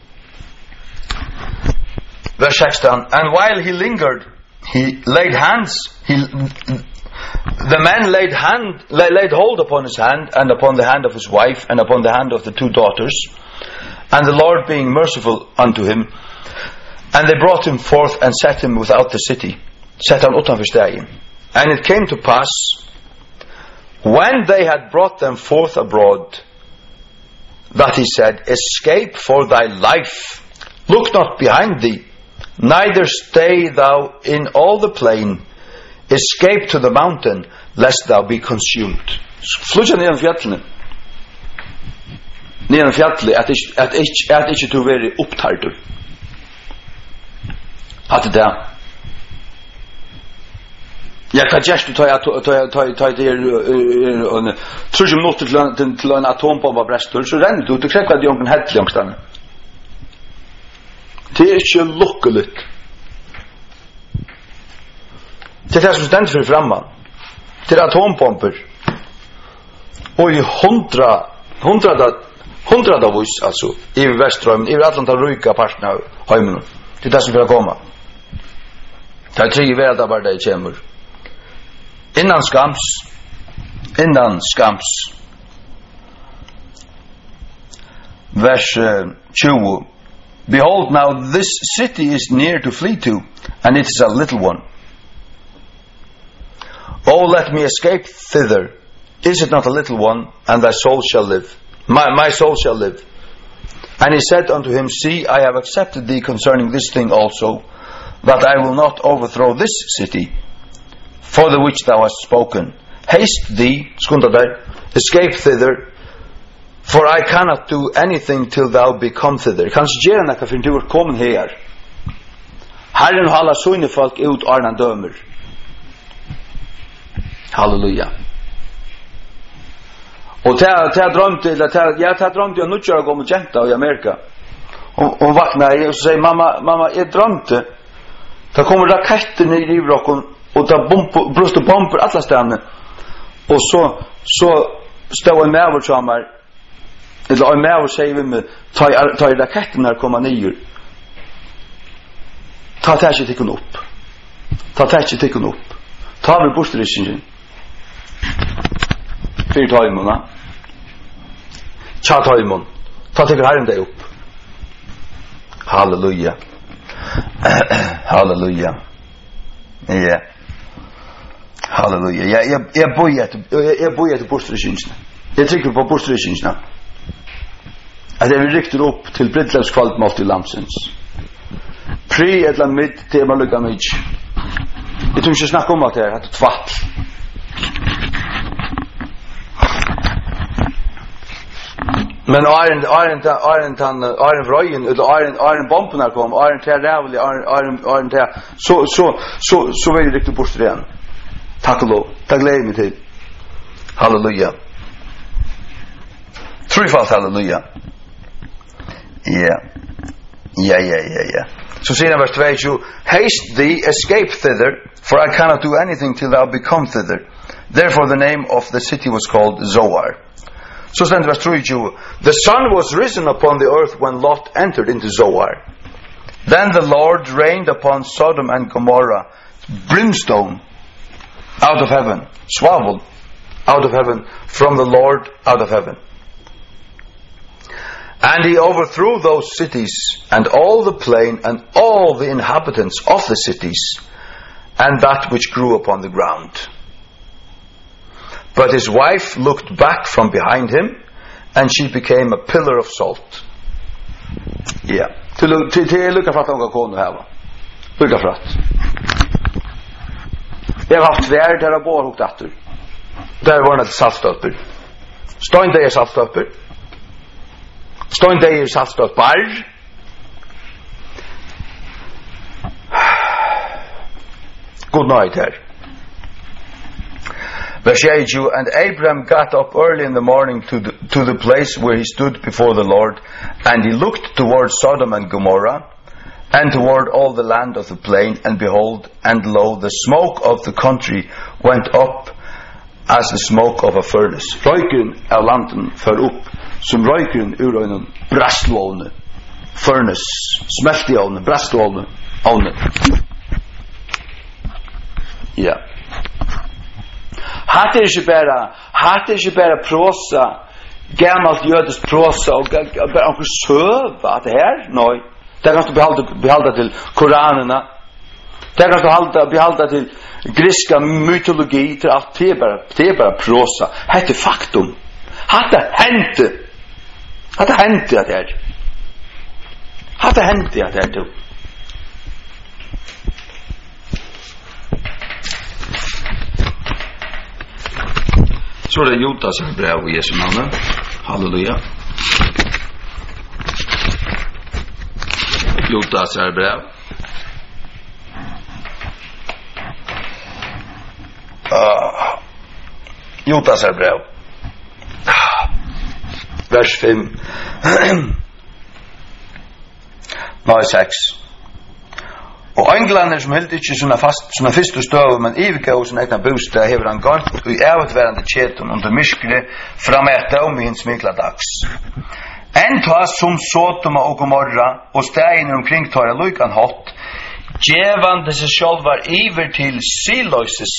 Verse sixteen and while he lingered he laid hands he the man laid hand laid hold upon his hand and upon the hand of his wife and upon the hand of the two daughters and the Lord being merciful unto him and they brought him forth and set him without the city set him utanför staden and it came to pass when they had brought them forth abroad that he said escape for thy life look not behind thee neither stay thou in all the plain escape to the mountain lest thou be consumed flutja ner fjällen ner fjällen att att att att inte to vara upptardur att det Jag kan just ta ta ta ta ta det en tjugo minuter till till en atombomb brästor så ränner du till kräkade jongen helt långstans. Det är inte lyckligt. Det är som ständ för framman. Till atombomber. Och i hundra hundrada hundrada voice alltså i väström i Atlanta ryka parten av hemmen. Det är det som vill komma. Det är tre världar bara det kommer. Innan skams innan skams vers uh, twenty Behold now this city is near to flee to and it is a little one Oh let me escape thither is it not a little one and thy soul shall live my, my soul shall live and he said unto him see I have accepted thee concerning this thing also that I will not overthrow this city for the which thou hast spoken haste thee skunda där escape thither for I cannot do anything till thou be come thither kanske gera naka för du är kommen här Herren hålla sina folk ut arna dömer halleluja och ta ta drömte eller ta jag ta drömte jag nu kör gå mot jenta i Amerika hon, hon vaknar och säger mamma mamma jag drömte då kommer raketter ner i rocken och ta bomb bröst och bomber alla stämmer och så så står en med som är eller en med säger vi med ta ta raketterna komma ner ta ta sig till upp ta ta sig till upp ta vi bostrisen för ta i måna cha ta i mån ta till Herren dig upp halleluja halleluja ja yeah. Halleluja. Jag jag jag bojar jag bojar till bostrisinsna. Jag tycker på bostrisinsna. Att det vill riktigt upp till Britlands kvalt mot till Lamsens. Pre ett land mitt tema lugga mig. Jag tror inte snacka om att det är att tvatt. Men Iron Iron Iron tan Iron Ryan eller Iron Iron bomberna kom Iron till Ravli Iron Iron till så så så så vill riktigt bostri igen. Tack och lov. Tack lej mig till. Halleluja. Trefalt halleluja. Ja. Ja, ja, ja, ja. Så säger vers twenty-two, haste thee, escape thither, for I cannot do anything till thou become thither. Therefore the name of the city was called Zoar. Så ständer vers thirty-two, the sun was risen upon the earth when Lot entered into Zoar. Then the Lord rained upon Sodom and Gomorrah brimstone out of heaven, swavel out of heaven, from the Lord out of heaven. And he overthrew those cities, and all the plain, and all the inhabitants of the cities, and that which grew upon the ground. But his wife looked back from behind him, and she became a pillar of salt. Ja, til til til lukka fratt onga konu hava. Lukka fratt. Jeg har haft tvær der av bor hukt atter. Der var det saltstøpper. Stein der saltstøpper. Stein der saltstøpper. Good night her. Verse eighty-two, and Abram got up early in the morning to the, to the place where he stood before the Lord, and he looked toward Sodom and Gomorrah, and toward all the land of the plain, and behold, and lo, the smoke of the country went up as the smoke of a furnace. Røykeren av landen fer upp, som røykeren ur en brastlåne, furnace, smeltjåne, brastlåne, åne. Ja. Hatt er ikke bare, hatt er ikke bare prosa, gammalt jødisk prosa, og bare anker søva det her, nei. Det kan du behalda, behalda til Koranene, det kan du behalda, behalda til griska mytologi, til alt, det er bare, det er bare prosa. Hatt er faktum. Hatt er hente. Hatt er hente at det er. Hatt er hente at det er, du. Så er det Judas brev i Jesu navn. Halleluja. Judas brev. Uh, Judas brev. Vers fem. Nei, seks. Og englander som helt ikke sånne fast, sånne første støve, men ivika og sånne egna bostad, hever han gant og i avutverande tjeton under myskle frameta om i hins mikla dags. En ta som Sodoma og Gomorra og stegene omkring tar jeg lukan hatt, djevande seg sjálv var iver til siløyses.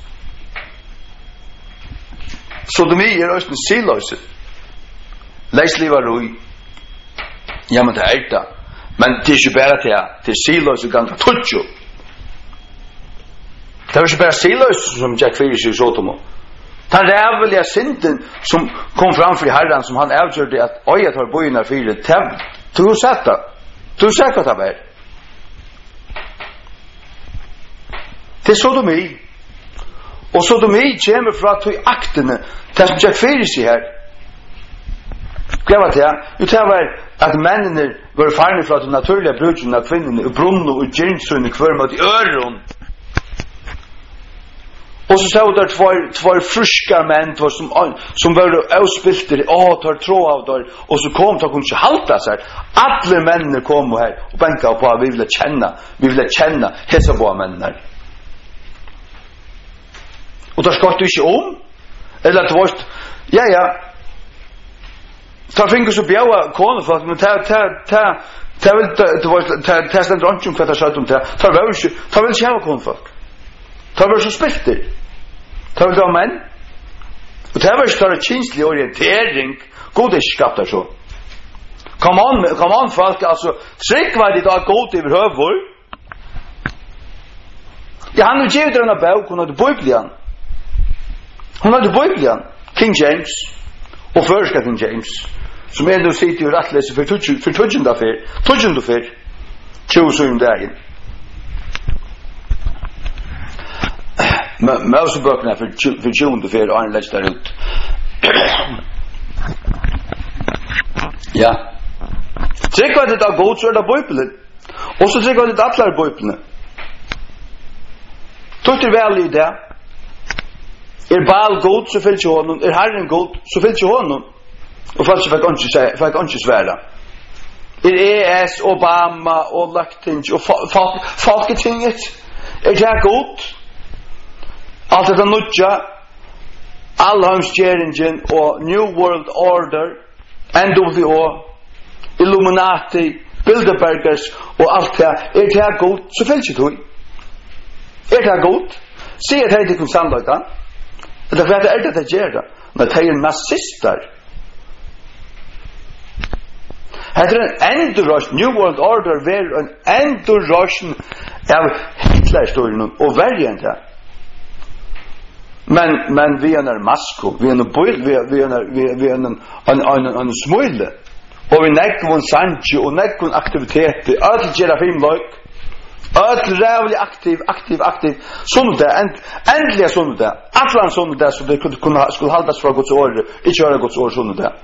Sodomi er også en siløyse. Leisliva roi. Ja, men det er det. Men det er ikke bare til til siløs og ganga tutjo. Det var ikke bare siløs som Jack Fyris i Sodoma. Den rævelige synden som kom framfor i Herren, som han avgjørte at øyet var bøyene fire, du har sett det. Du har sett hva det var. Det er sodomi. Og sodomi kommer fra to i aktene, det som Jack Fyris i her. Hva var det? Jo, det var at mennene var farne fra de naturlige brudene av kvinnene i brunnen og gjernsønne hver mot i øren. Og så sa det tvær fruska menn som, som var avspilte, å, tar tro av der, og så kom de kunne ikke halta seg. Alle mennene kom her og benka på at vi ville kjenne, vi ville kjenne hessa på mennene. Og da skott du ikke om, eller at det var, ja, ja, ta fingus og bjaua kone for men ta ta ta ta vil det var ta ta stand rundt om kvarta sagt om ta ta vil ikke ta vil ikke ha kone folk ta vil så spilter ta vil da menn og ta vil større kinslig orientering god er skapt så come on come on folk altså trygg var det da god i høvor ja han vil givet den bau kunne det bibelen hun hadde bibelen King James og først King James som er nu sitter jo rettlese for tødjende fyr, tødjende fyr, tjusum dagen. Mausebøkene for tjusende fyr, og han legger der ut. Ja. Trykk var det da god, så er det bøypelen. Og så trykk var det atler bøypelene. Tøtt er vel i det. Er Baal god, så fyllt ikke honom. Er Herren god, så fyllt ikke honom. Og folk fikk ikke, fikk ikke svære. Er E S, Obama og Lakting og folk, Folketinget er det godt. Alt dette nødja, Allheimsgjeringen og New World Order, N W O, Illuminati, Bilderbergers og alt det, er det godt, så fyllt ikke du. Er det godt? Se at det er ikke sannløyta. Det er det det gjør det. Men det er nazister. Heter en endurrøsn, New World Order ver en endurrøsn av Hitler-historien og verre enn det. Men men vi är en masko, vi är en boil, vi vi är vi vi är en en en en smule. Och vi näck von sanche och näck von aktivitet. All gera film like. All rävlig aktiv, aktiv, aktiv. Sånt där end ändliga sånt där. Atlan sånt där så det kunde kunna skulle hållas för Guds ord, inte göra Guds ord sånt där.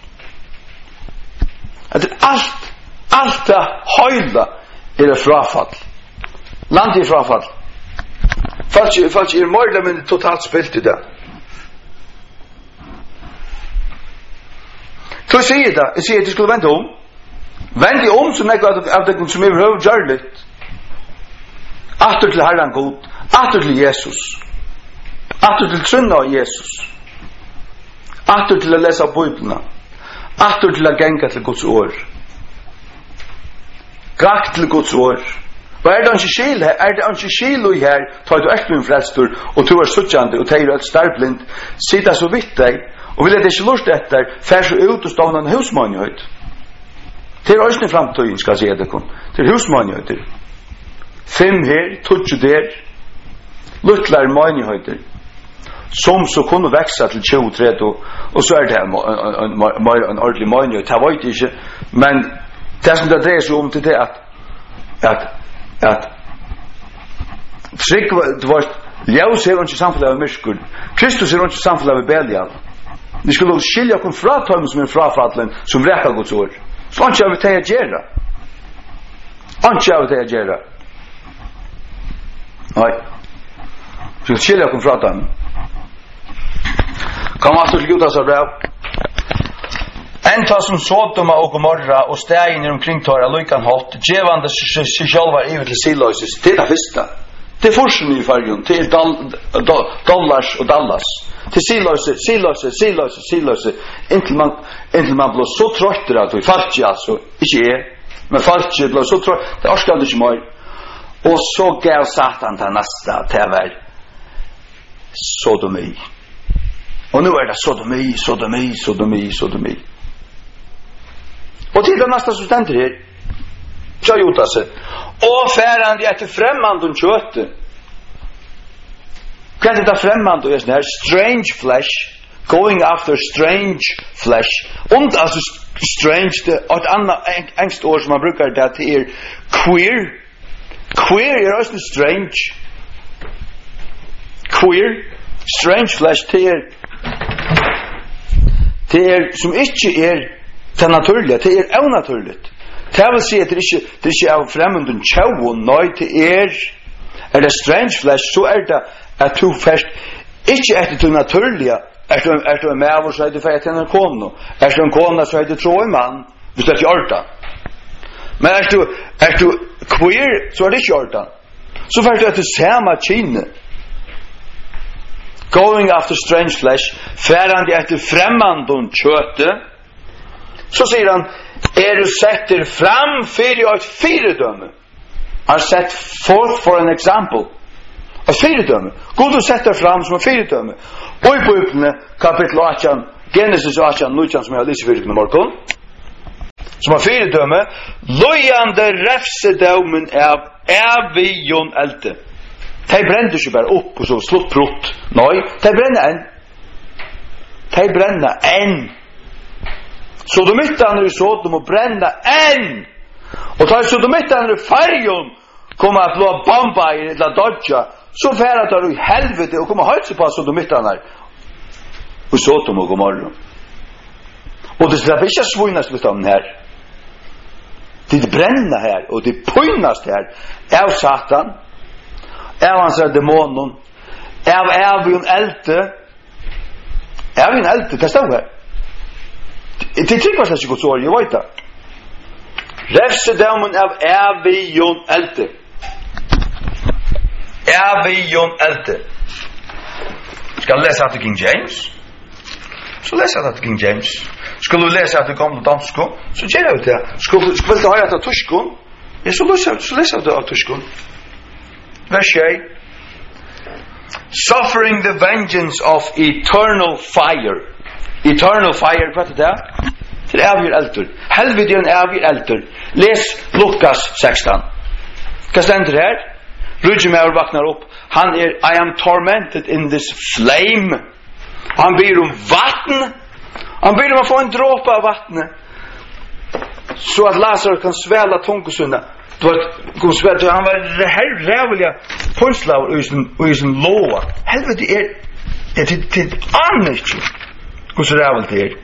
Att allt allt det höjda är det frafall. Land i frafall. Falsk falsk är mer men totalt spilt i det. Så säger det, jag säger att det skulle vända om. Vända om som jag av det som är övergörligt. Åter till Herren God, åter till Jesus. Åter till trunna av Jesus. Åter till att läsa Bibeln. Åter till att gänga till Guds ord. Gakt till Guds ord. Og er det ikke skil her, er det ikke skil i her, tar du echt min frelstor, og du er suttjande, og teir et starblind, sida så vidt deg, og vil jeg ikke lust etter, fær så ut og stående en husmannjøyt. Det er også i framtøyen, skal jeg si det kun. Det er husmannjøyter. Fem her, tutsi der, luttlar mannjøyter, som så kunne veksa til tjue tretti, og så er det en ordentlig mannjøyt, det vet jeg ikke, men det som det dreier seg om til det, at at at trygg du var ljus her ikke samfunnet av myrskur Kristus er ikke samfunnet av Belial vi skulle skilja okkur fra tøym som er frafallen som rekka Guds ord så han ikke av det jeg gjerra han ikke av det jeg gjerra nei vi skulle skilja okkur fra tøym kom at du gjuta så bra Enta som Sodoma og Gomorra og stegin omkring tar av lykan hatt, djevande sig själva ivet til siløysis, det er det første. Det er forsen i fargen, det er dollars og dallas. Til siløysis, siløysis, siløysis, siløysis, inntil man, inntil man blir så trøytter at vi falskje altså, ikke jeg, men falskje blir så trøytter, det orskade ikke mer. Og så gav Satan til nesta, til å være sodomi. Og nu er det sodomi, sodomi, sodomi, sodomi. Og til det neste som stender her, så har gjort seg. Og færande etter fremmand og kjøte. Hva er det fremmand og sånn her? Strange flesh. Going after strange flesh. Og altså strange, det er et annet engst ord som man brukar det til er queer. Queer er også strange. Queer. Strange flesh til er til er som ikke er det er naturligt, det er unaturligt. Det vil si at det ikke, det er ikke av fremmeden tjau, nei, det er er det strange flesh, så er det at du først ikke etter det naturlige, er du, er du en maver, så er du ferdig til en kone, er du en kone, så er du tro en mann, hvis det er ikke orda. Men er du, er du queer, så er det ikke orda. Så først er det samme kine. Going after strange flesh, færande etter fremmeden kjøte, så sier han, er du setter fram fyrir et fyrdømme. Han har sett forth for an example. Et fyrdømme. God du setter fram som et fyrdømme. Og i Bibelen, kapittel åtte, Genesis åtte, nitton, som jeg har lyst til i morgen, som er fyrdømme, løyande refsedømmen av evion elte. De brenner ikke bare opp og så slått brutt. Nei, de brenner enn. De brenner enn. Så de mittan i Sodom og brända en. Och tar sodomittan i färgen kommer att blå bomba i la dodja. Så färra tar du i helvete och kommer höjt sig på sodomittan här. Och Sodom och Gomorra. Och det släpper inte svunnas med dem här. Det bränna här och det pojnas här. Av Satan. Av hans demonen. Av Avion älte. Avion älte, det står här. Det är tycker jag Guds ord, jag vet det. Refsedömen av Avion älte. Avion älte. Ska jag läsa till King James? Så läser jag till King James. Skulle du läsa till gamla danska? Så gör jag det. Skulle du inte ha det till tyskon? Ja, så läser jag, så läser jag det av tyskon. Vers tjugo. Suffering the vengeance of eternal fire. Eternal fire, vad är det? Det är avgör eldur. Helvete är en avgör eldur. Läs Lukas sexton. Vad ständer det här? Rudgemäver vaknar upp. Han är, I am tormented in this flame. Han ber om vatten. Han ber om att få en dråpa av vattnet. Så att Lazarus kan svälla tungosunna. Du vet, svälla, han var här rävliga punslav och i sin låa. Helvete är, är till, till annars. Hur så rävligt det är.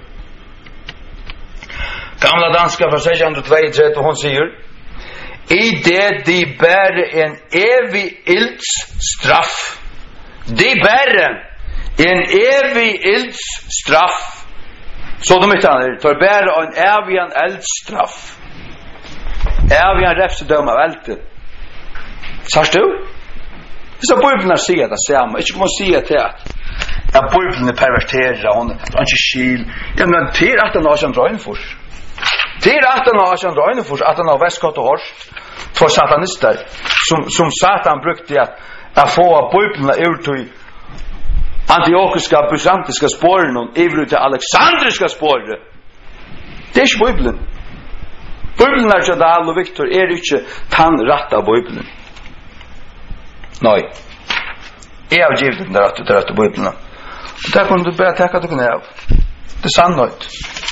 Gamla danska från sexhundratvåtiotre, hon säger: I det de bär en evig ilds straff. De bär en evig ilds straff. Så de inte han tar bär en evig elds straff. Evig en räfsedöm av elte. Sars du? Så Bibeln säger det samma. Inte kommer säga till att ja, Bibeln är perverterad. Hon är inte skil. Ja, men till att den har sin dröjnfors. Till att den har sin dröjnfors. Att den har väskott och horst. Två satanister. Som, som Satan brukte att, att få Bibeln ut till antiochiska, byzantiska spåren och över till alexandriska spåren. Det är inte Bibeln. Bibeln är inte Dal och Viktor. Är inte tann rätta Bibeln. Nej. Jag har givet den där att du rätta Bibeln. Och där kan du börja täcka du kan av. Det är sannolikt.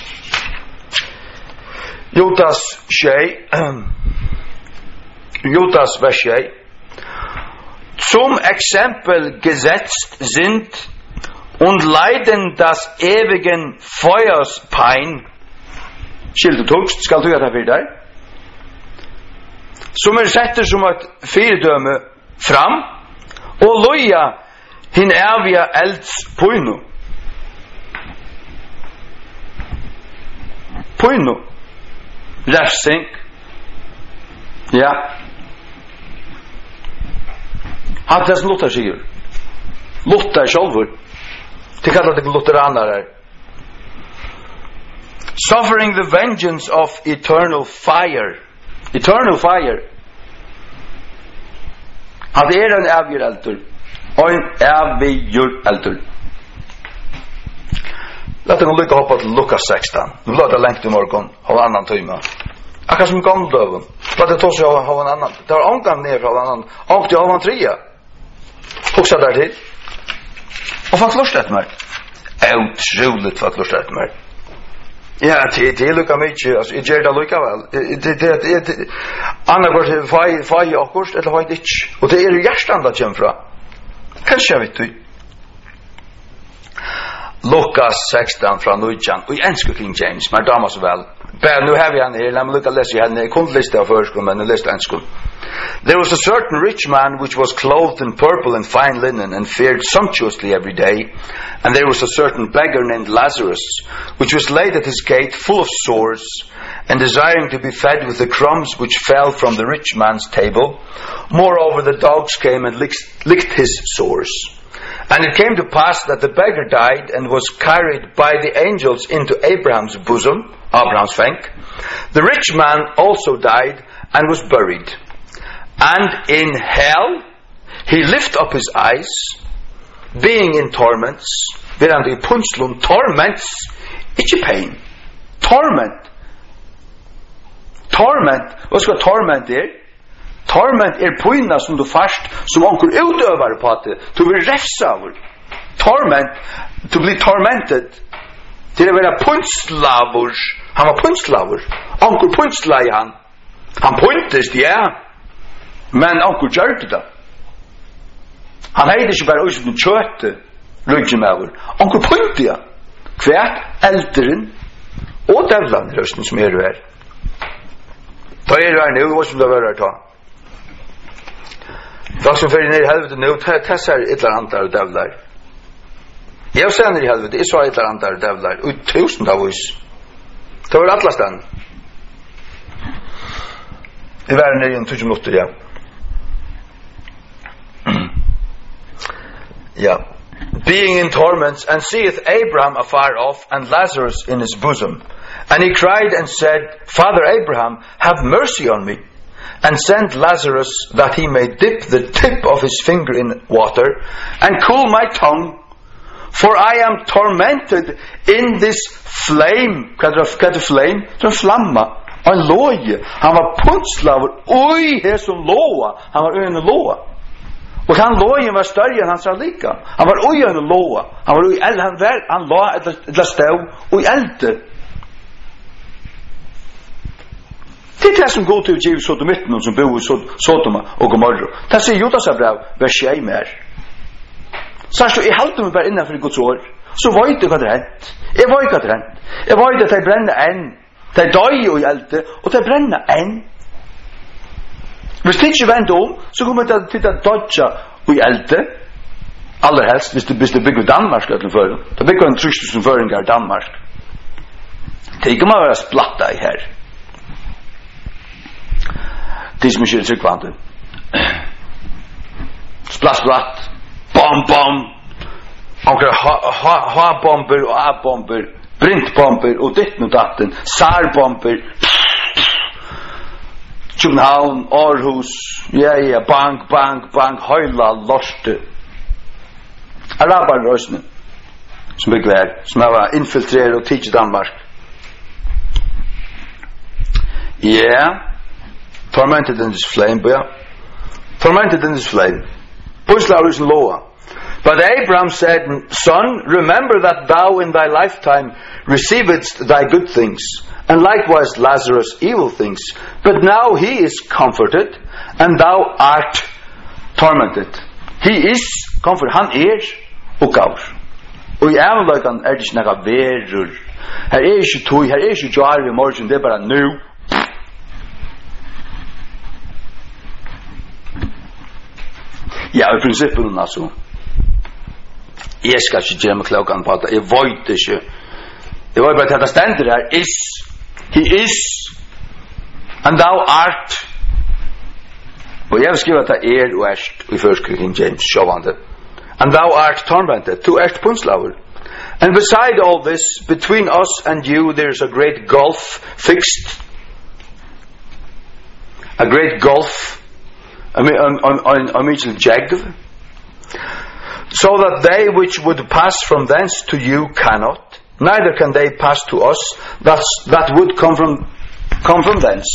Judas tjej. Judas vers tjej. Zum Exempel gesetzt sind und leiden das ewigen Feuers Pein. Skilde tugst, skal du gjøre det for deg? Som er setter som et fyrdøme fram, og loja hin evige elds poino. Poino. Refsing. Ja. Hatt det som Luther sier. Luther sjálfur. Det kallar det lutheranare. Suffering the vengeance of eternal fire. Eternal fire. Att det är en avgjord eldur. Och en avgjord eldur. Låt oss lycka hoppa till Lukas sexton. Nu låter det längt i morgon. Ha en annan timme. Akkurat som gamdöven. Låt det ta sig ha en annan. Det har ångan ner av en annan. Och det har en trea. Också där till. Och fått lust efter mig. Otroligt fått lust efter mig. Ja, det är lika mycket. Alltså, jag gör det lika väl. Det är annars faj, faj och kurs eller har inte. Och det är ju hjärtan det kommer från. Kanske vet du. Lukas sexton från Nujjan. Och en skulle King James. Men damer så väl. Men nu har vi han här. Låt mig lycka läsa henne. Jag kunde lista av förskolan, men jag läste en skola. There was a certain rich man which was clothed in purple and fine linen and fared sumptuously every day. And there was a certain beggar named Lazarus, which was laid at his gate full of sores, and desiring to be fed with the crumbs which fell from the rich man's table. Moreover, the dogs came and licked, licked his sores. And it came to pass that the beggar died and was carried by the angels into Abraham's bosom, Abraham's fenk. The rich man also died and was buried. And in hell he lifted up his eyes, being in torments, verande i punslum, torments, ikke pain, torment. Torment, vad ska torment är? Torment är poina som du fast, som onkel utövare på att du blir räfsavur. Torment, du blir tormented. Till att vara puntslavur. Han var puntslavur. Onkel puntslai han. Han puntest, ja. Men onkel gjorde det. Han hade inte bara ut som kött, ryggemäver. Onkel puntade ja. Kvärt, äldren och dävlan rösten som är du här. Ta er här nu, vad som det var att ta. Vad som följer ner i helvetet nu, tessar ett eller annat och dävlar. Jag ser ner i helvetet, jag sa ett eller annat och dävlar. Och tusen av oss. Det var alla stan. I världen är det en tusen minuter, ja. Yeah. Being in torments, and seeth Abraham afar off, and Lazarus in his bosom. And he cried and said, Father Abraham, have mercy on me, and send Lazarus that he may dip the tip of his finger in water, and cool my tongue, For I am tormented in this flame. Vad är flame? Det är flamma. En loje. Han var punslaver. Oj, här som loa. Han var en loa. Och han lojen var större än hans lika. Han var oj en loa. Han var oj eld. Han var han la ett stäv och eld. Det är det som går till Jews och mitten som bor i Sodoma och Gomorra. Det säger Judas brev, vers tjej mer. Så att jag håller mig bara innanför Guds ord. Så vet du vad det hänt. Jag vet vad det hänt. Jag vet att det bränner en. Det dör och hjälte och det bränner en. Hvis det inte vänder om så kommer det till att dodja och hjälte. Allra helst hvis det, hvis det bygger Danmark till för. Det bygger en trus som föringar Danmark. Det kan man vara splatta i här. Det som inte är tryggvande. Splatt, splatt. Bom, bom. Och ha-bomber och a-bomber. Brintbomber och ditten och datten. Sar-bomber. København, Aarhus. Ja, ja, bang, bang, bang. Højla, lorste. Arabarrøsene. Som bygger her. Som har infiltreret og tidsi Danmark. Ja. Yeah. Tormented in this flame, yeah. Tormented in this flame. Puslaurus loa. But Abraham said, Son, remember that thou in thy lifetime receivedst thy good things, and likewise Lazarus evil things. But now he is comforted, and thou art tormented. He is comforted. Han er og gaur. Og i ævnløykan er det ikke nægga verur. Her er ikke tog, her er ikke jar i morgen, det er bare nu. Ja, i princippet altså. Jeg skal ikke gjøre meg klokken på det. Jeg vet ikke. Jeg vet bare at det stender her. Is. He is. And thou art. Og jeg vil skrive at det er og erst i første King James, sjåvande. And thou art tormented. Du ert punslaver. And beside all this, between us and you, there is a great gulf fixed. A great gulf. I mean, on, on, on, on Mitchell Jagv. So that they which would pass from thence to you cannot, neither can they pass to us that, that would come from, come from thence.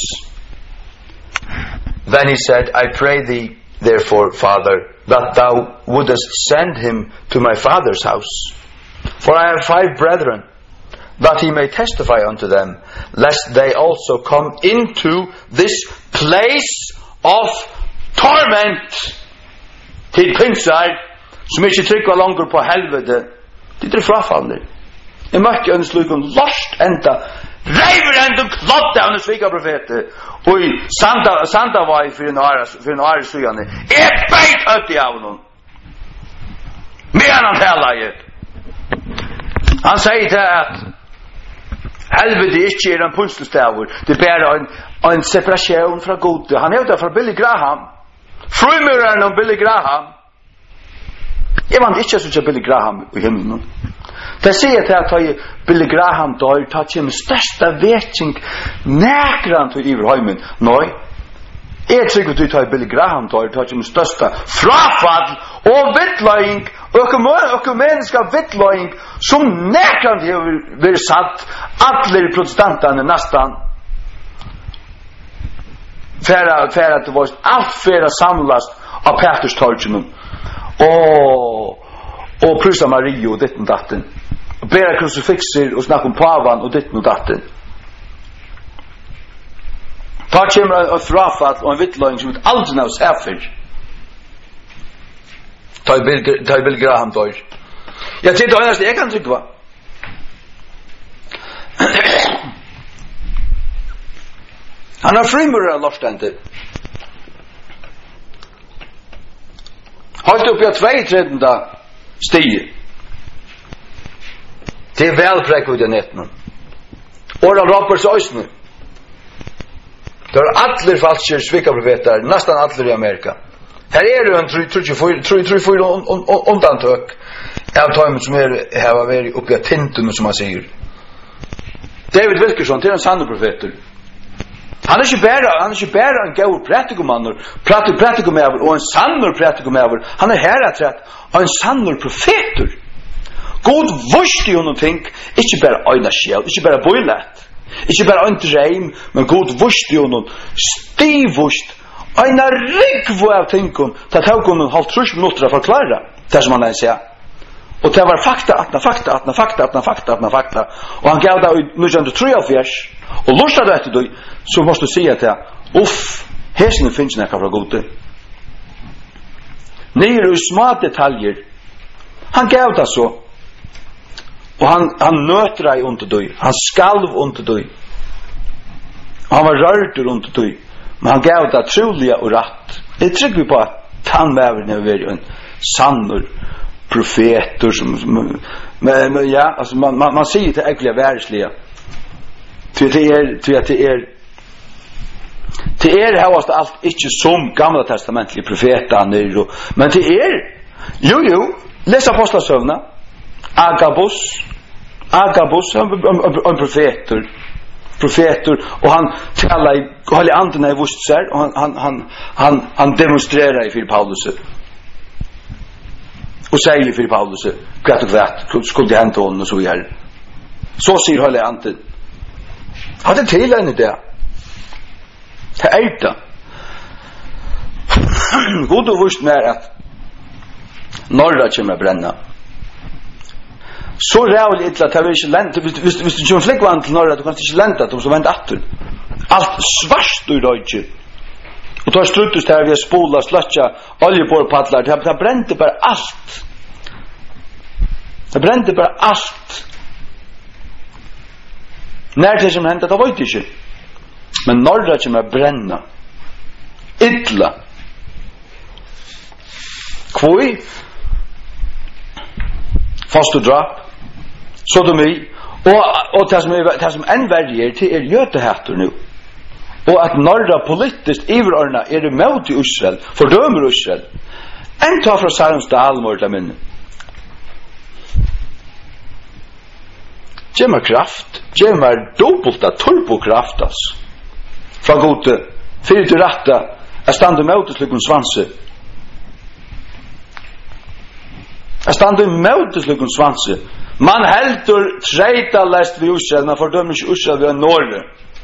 Then he said, I pray thee, therefore, Father, that thou wouldest send him to my father's house. For I have five brethren, that he may testify unto them, lest they also come into this place of torment. Til pinsar som ikke trykker langer på helvete. Det er frafallende. Jeg møtte en slik en lost enda reiver enda klodde av en slik av profeter og i Santa var for en åre sugande. Jeg beit ut i av noen men han taler jeg han sier til at helvete ikke er en punstestaver det er bare en, en separasjon fra gode han er jo der fra Billy Graham frumureren om Billy Graham. Jeg vant ikke så Billy Graham i himmelen. Det sier til at Billy Graham dør, tar ikke med største veking nækrant i Iverheimen. Nei, jeg tror at du tar Billy Graham dør, tar ikke med største frafall og vittløying, økumeniske vittløying, som nækrant har vært satt, alle protestantene nesten, for at det var alt for å samles av Peterstorgen og og Prusa Marie og ditten datten og bæra krucifixer og snakke om pavan og ditten og datten ta kjemmer og frafall og en vittløying som aldri nav sæfer ta i Bill Graham dør jeg tror det er jeg kan trykke han har frimurret av lovstendet holdt oppi av tvei-tredenda stige. Det er velprekk ut i nettene. Åra Roberts Øysene. Det er atler falskjer svikkaprofeter, nesten atler i Amerika. Her er det en tre-fire undantøk av tøymen som er har vært oppi av tintene, som han sier. David Wilkerson, det er en sanne profeter. Han er ikke bare, han er ikke bare en gaur prætikumanner, prætikumaver og en sannur prætikumaver. Han er her etter at en sannur profeter. God vurste jo noen ting, ikke bare øyne sjel, ikke bare bøylet, ikke bare en dreim, men God vurste jo noen stivvurst, øyne rigvo av tingene, til at han kunne halvt trus minutter å forklare det som han er sier. Og det var fakta, atna fakta, atna fakta, atna fakta, atna fakta, og han gav det i nitton trettiotre, og lustet det etter det, så måste du si at det, uff, hesene finnes nekka fra gode. Nere i små detaljer, han gav det så, og han, han nøtra i under det, han skalv under det, han var rørt under det, men han gav det trolige og rett. Det trykker vi på at tannveveren er vært en sannor profeter som, men, men ja, altså man, man, man sier til egentlig væreslige, til det er, til at det er, til er havast alt ikke som gamla testamentlige profeter, men til er, jo jo, les apostlasøvna, Agabus, Agabus, en profeter, profeter, og han talar i, holde andene i vustser, og han, han, han, han, han demonstrerar i fyrir Paulus, og sier for Paulus kvart og kvart skulle det hente hånden og så videre. Så sier holde anden, ha det til henne det, det er det. God og vurst med at norra kommer å brenne. Så rævlig ytla, det er ikke lent, hvis, hvis du kommer flikkvann til norra, du kan ikke lente, du må vente atter. Alt svart du røyker. Og tar struttest her, vi har spola, sløtja, oljeborpadlar, det, det brente bare alt. Det brente bare alt. Når det som hendte, det var ikke. Men når det kommer å brenne, ytla, kvoi, fosterdrap, sodomi, og, og det som, er, det som enn verger til er jøtehatter nu. Og at norra politiskt iverordna er det mot i Israel, fordømer Israel, enn ta fra Sarens dalmord av minne. Gjør meg kraft, gjør meg dobbelta turbokraft, ass. Fra gode, fyrir til ratta, jeg stande mot i slukken svanse. Jeg stande mot i slukken svanse. Man heldur treita lest vi Israel, man fordømer ikke Israel ved Norge.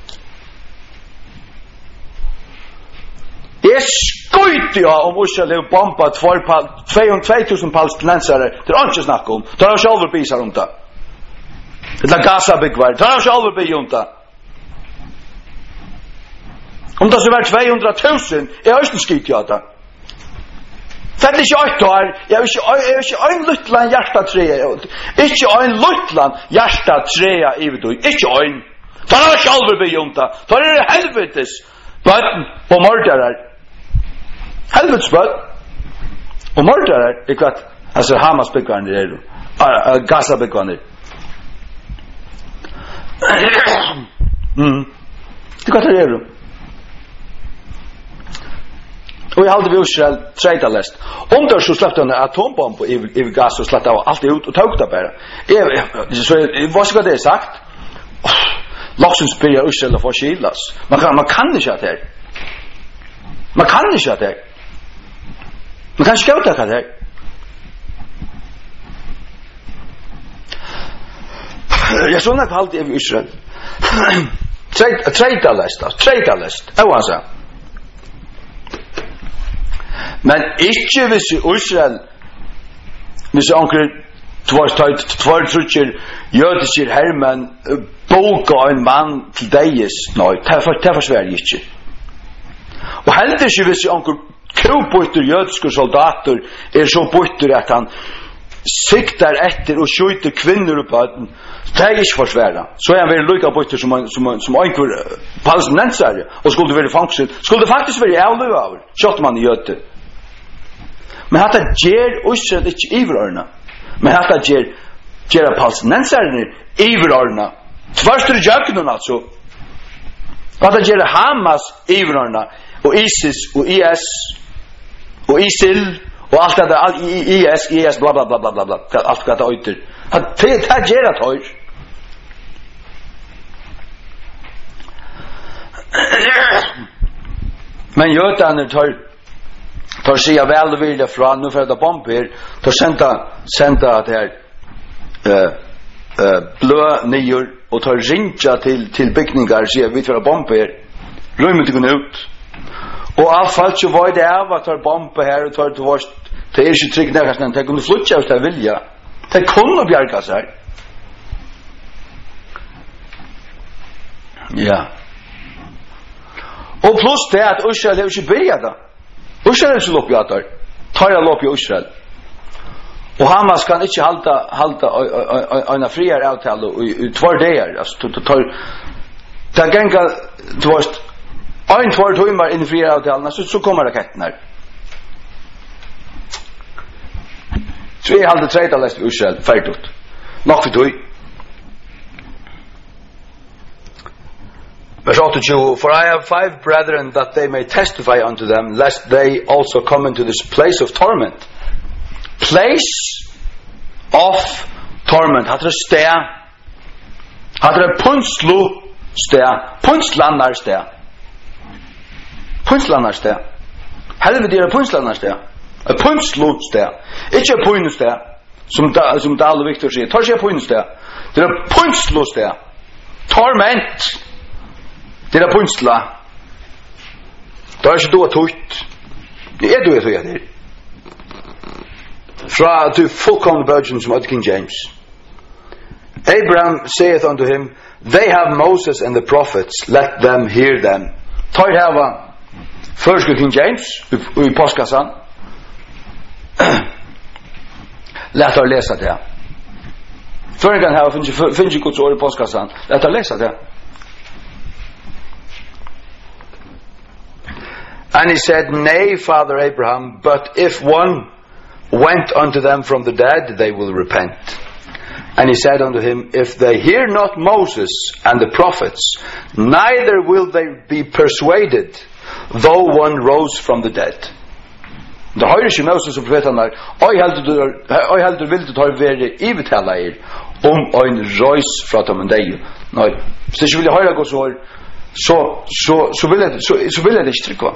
Jeg skøyte ja om Israel har bombat två tusen palestinensere. Det er ikke snakk om. Det er ikke overbevisar om det. Det er Gaza-byggvar. Det er ikke overbevisar om det. Om det så var två hundra tusen, jeg har ikke skøyte ja det. Det er ikke åtte år. Jeg er ikke en luttland hjertatrea. Ikke en luttland hjertatrea i vi dog. Ikke en. Det er ikke overbevisar om det. Det er helvetes bøtten og mordere. Helvetes bøtten og mordere. Ikke at altså Hamas byggvarne er det. Gaza byggvarne. Mm. Det er det er det. Og jeg halde vi Israel treita lest. Under så släppte han en atombomb i, i Gaza og släppte av allt ut og tog det bare. Jeg, så jeg, hva skal det sagt? Laksens byrjar Israel å få skilas. Man kan, man kan ikke at det her. Man kan ikke at det her. Man kan ikke skjøte at det her. Jeg så nok halde i Israel. Treita lest, treita lest. Jeg var så. Men ikke hvis Israel, hvis anker tvær trutjer jødiske hermen boka en mann til deis, nei, det forsverer ikke. Og heller ikke hvis anker krobytter jødiske soldater er så bytter at han siktar etter og skjuter kvinner upp at det er ikke forsverer. Så er han veldig lykka bytter som, som, som anker palestinensere og skulle være fangset. Skulle det faktisk være avløy av kjøtt man i jøde. Men hatta ger Israel ikke iverordna. Men hatta ger ger palestinenserne iverordna. Tvarstur jöknun altså. Hatta ger Hamas iverordna. Og ISIS og I S og ISIL og alt det der I S, I S bla bla bla bla bla bla. Alt hva det øyter. Hatta ger at høyr. Men jötaner tar tar sig väl vill det från nu för att bomber tar sända sända att här eh eh blå nyår och tar ringa till till byggningar så vi för bomber rymmer det ut och allt fallt så var det av att tar bomber här och tar det vart det är ju tryggt där nästan det kunde flutcha ut där vilja det kunde bjärka sig ja och plus det att Israel har ju börjat Israel har ju loppjat där tar jag lopp i Israel och Hamas kan inte halta halta en friare avtal i två dagar alltså tar där gänga du vet en två timmar in i friare avtal så så kommer raketten här så är halta tre dagar i Israel färdigt nog för dig Verse eighty-two, for I have five brethren that they may testify unto them, lest they also come into this place of torment. Place of torment. Hatt er sted. Hatt er punstlu sted. Punstlandar sted. Punstlandar sted. Helvete er punstlandar sted. Et punstlu sted. Ikke et punstlu sted. Som, da, som Dale Victor sier. Tar ikke et punstlu sted. Det er punstlu sted. Torment. Det er punstla. Det er ikke du tutt. Det er du er tøy etter. Fra til fullkomne virgin som at King James. Abraham saith unto him, they have Moses and the prophets, let them hear them. Tar hava først King James i påskassan. Lät oss läsa det. Förr kan ha finns finns Guds ord i påskassan. Lät oss läsa det. And he said, nay, Father Abraham, but if one went unto them from the dead, they will repent. And he said unto him, if they hear not Moses and the prophets, neither will they be persuaded, though one rose from the dead. Det høyre ikke Moses og profeten der, oi heldur vil du ta veri ivetalager om ein røys fra dem en deg. Nei, hvis du ikke vil høyre gå så så, så, så vil jeg så, så vil jeg det ikke trykva.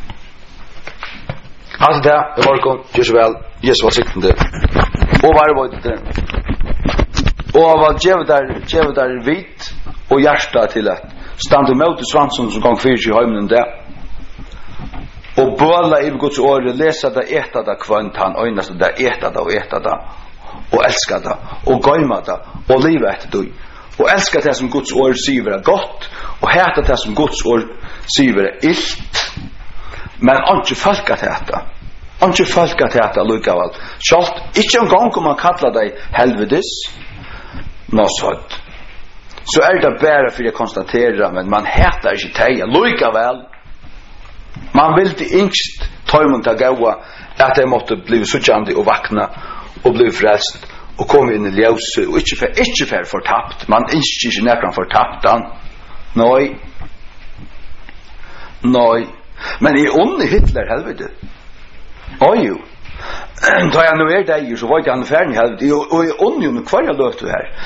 Altså det, i morgen, gjør så vel, Jesus var siktende, og bare var det der. Og var djevet der, djevet der vit og hjärsta til at stand imot i svansen som gang fyrir i heimen der. Og bøla i Guds ord, lesa det, eta det kvant, han øynast det, eta det og eta det, og elska det, og gøyma det, og livet etter det. Og elska det som Guds ord sier er godt, og heta det som Guds ord sier er illt. Men ikke folk at heta. Ikke folk at heta lukkavel. Sjalt, ikke en gang om man kallar deg helvedes, nåsødd. Så er det bare for å konstatere, men man heter ikke teia lukkavel. Man vil til yngst tøymon til gaua at jeg måtte bli suttjandi og vakna og bli frelst og komme inn i ljøse og ikke for, ikke for fortapt. Man ønsker ikke nekran fortapt han. Nei. Nei. Men i ånd i Hitler helvete. Oi jo. Da jeg nå er deg, så var ikke han ferdig helvete. Og i ånd jo, hva er jeg løft du her?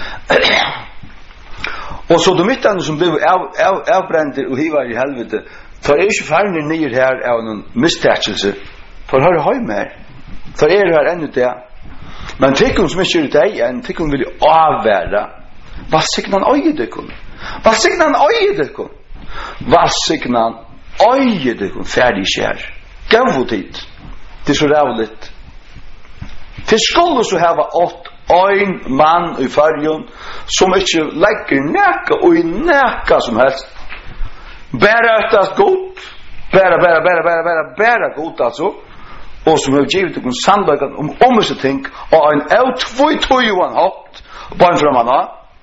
Og så de mittene som ble avbrenter og hiver i helvete, for er ikke ferdig nyer her av noen mistakelse. For har du høy mer. For er du her ennå det. Men tikkun som ikke er deg enn, tikkun vil jo avvære. Hva signan øye dykkun? Hva signan øye dykkun? Hva signan øye dykkun? Ferdig skjær. Gav tid. Det er så rævligt. Til skulle så hava ått ein mann i fargen som ikke legger nækka og i nækka som helst. Bæra øttast godt. Bæra, bæra, bæra, bæra, bæra, bæra godt altså. Og som har givet dere sannlagan om omvisse ting og en av tvoi tøyuan hatt på en framanna.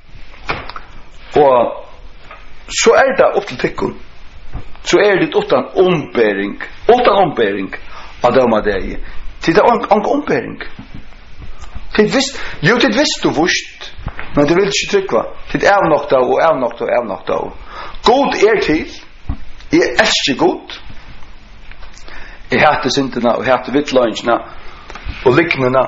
Og så er det opp til tikkun. Så er det utan ombering. Utan ombering av dem av deg. Til det er en ombering. Til visst, jo til visst du vust, men det vil ikke trykva. Til er avnokta og avnokta og avnokta. God er til. Jeg elsker god. Jeg hater syndene og hater vittløyngene og liknene.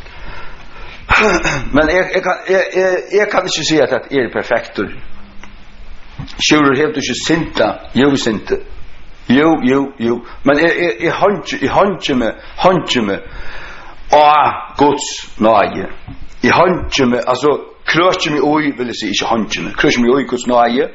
Men jeg, jeg, kan, jeg, jeg, jeg kan ikke si at jeg er perfektor. Sjører helt du ikke synda. Jo, synda. Jo, jo, jo. Men jeg, jeg, jeg, jeg hanker meg, hanker meg av Guds nøye. i handsjeme, altså krøsjeme oi, vil jeg si, ikke handsjeme, krøsjeme oi, hos nøye.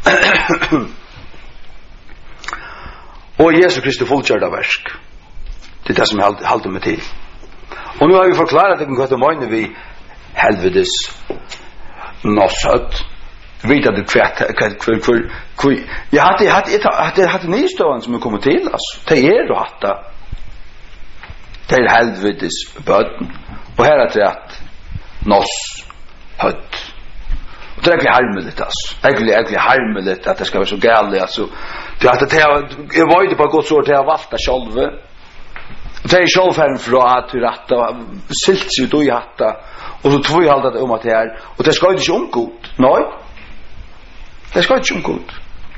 Og Jesus Kristus fullkjørda versk. Det er det som jeg halte meg til. Og nu har vi forklaret hva det mener vi helvedes nossøtt. Vet at det kvært kvært kvært jeg hadde jeg hadde hadde hadde nystående som er kommet til altså. Det er jo hatta. Det er helvedes bøtten. Og her er det at noss høtt. Og det er egentlig harmelig altså. Egentlig egentlig harmelig at det skal være så gærlig altså. Det er at det er jeg var jo på godt så det har valgt det sjølve. Det er sjølvfæren fra at du retta silt seg du i hatta. Og så tror jeg alltid om at det er og det skal ikke omgått. Nei. Det skal ikke omgått.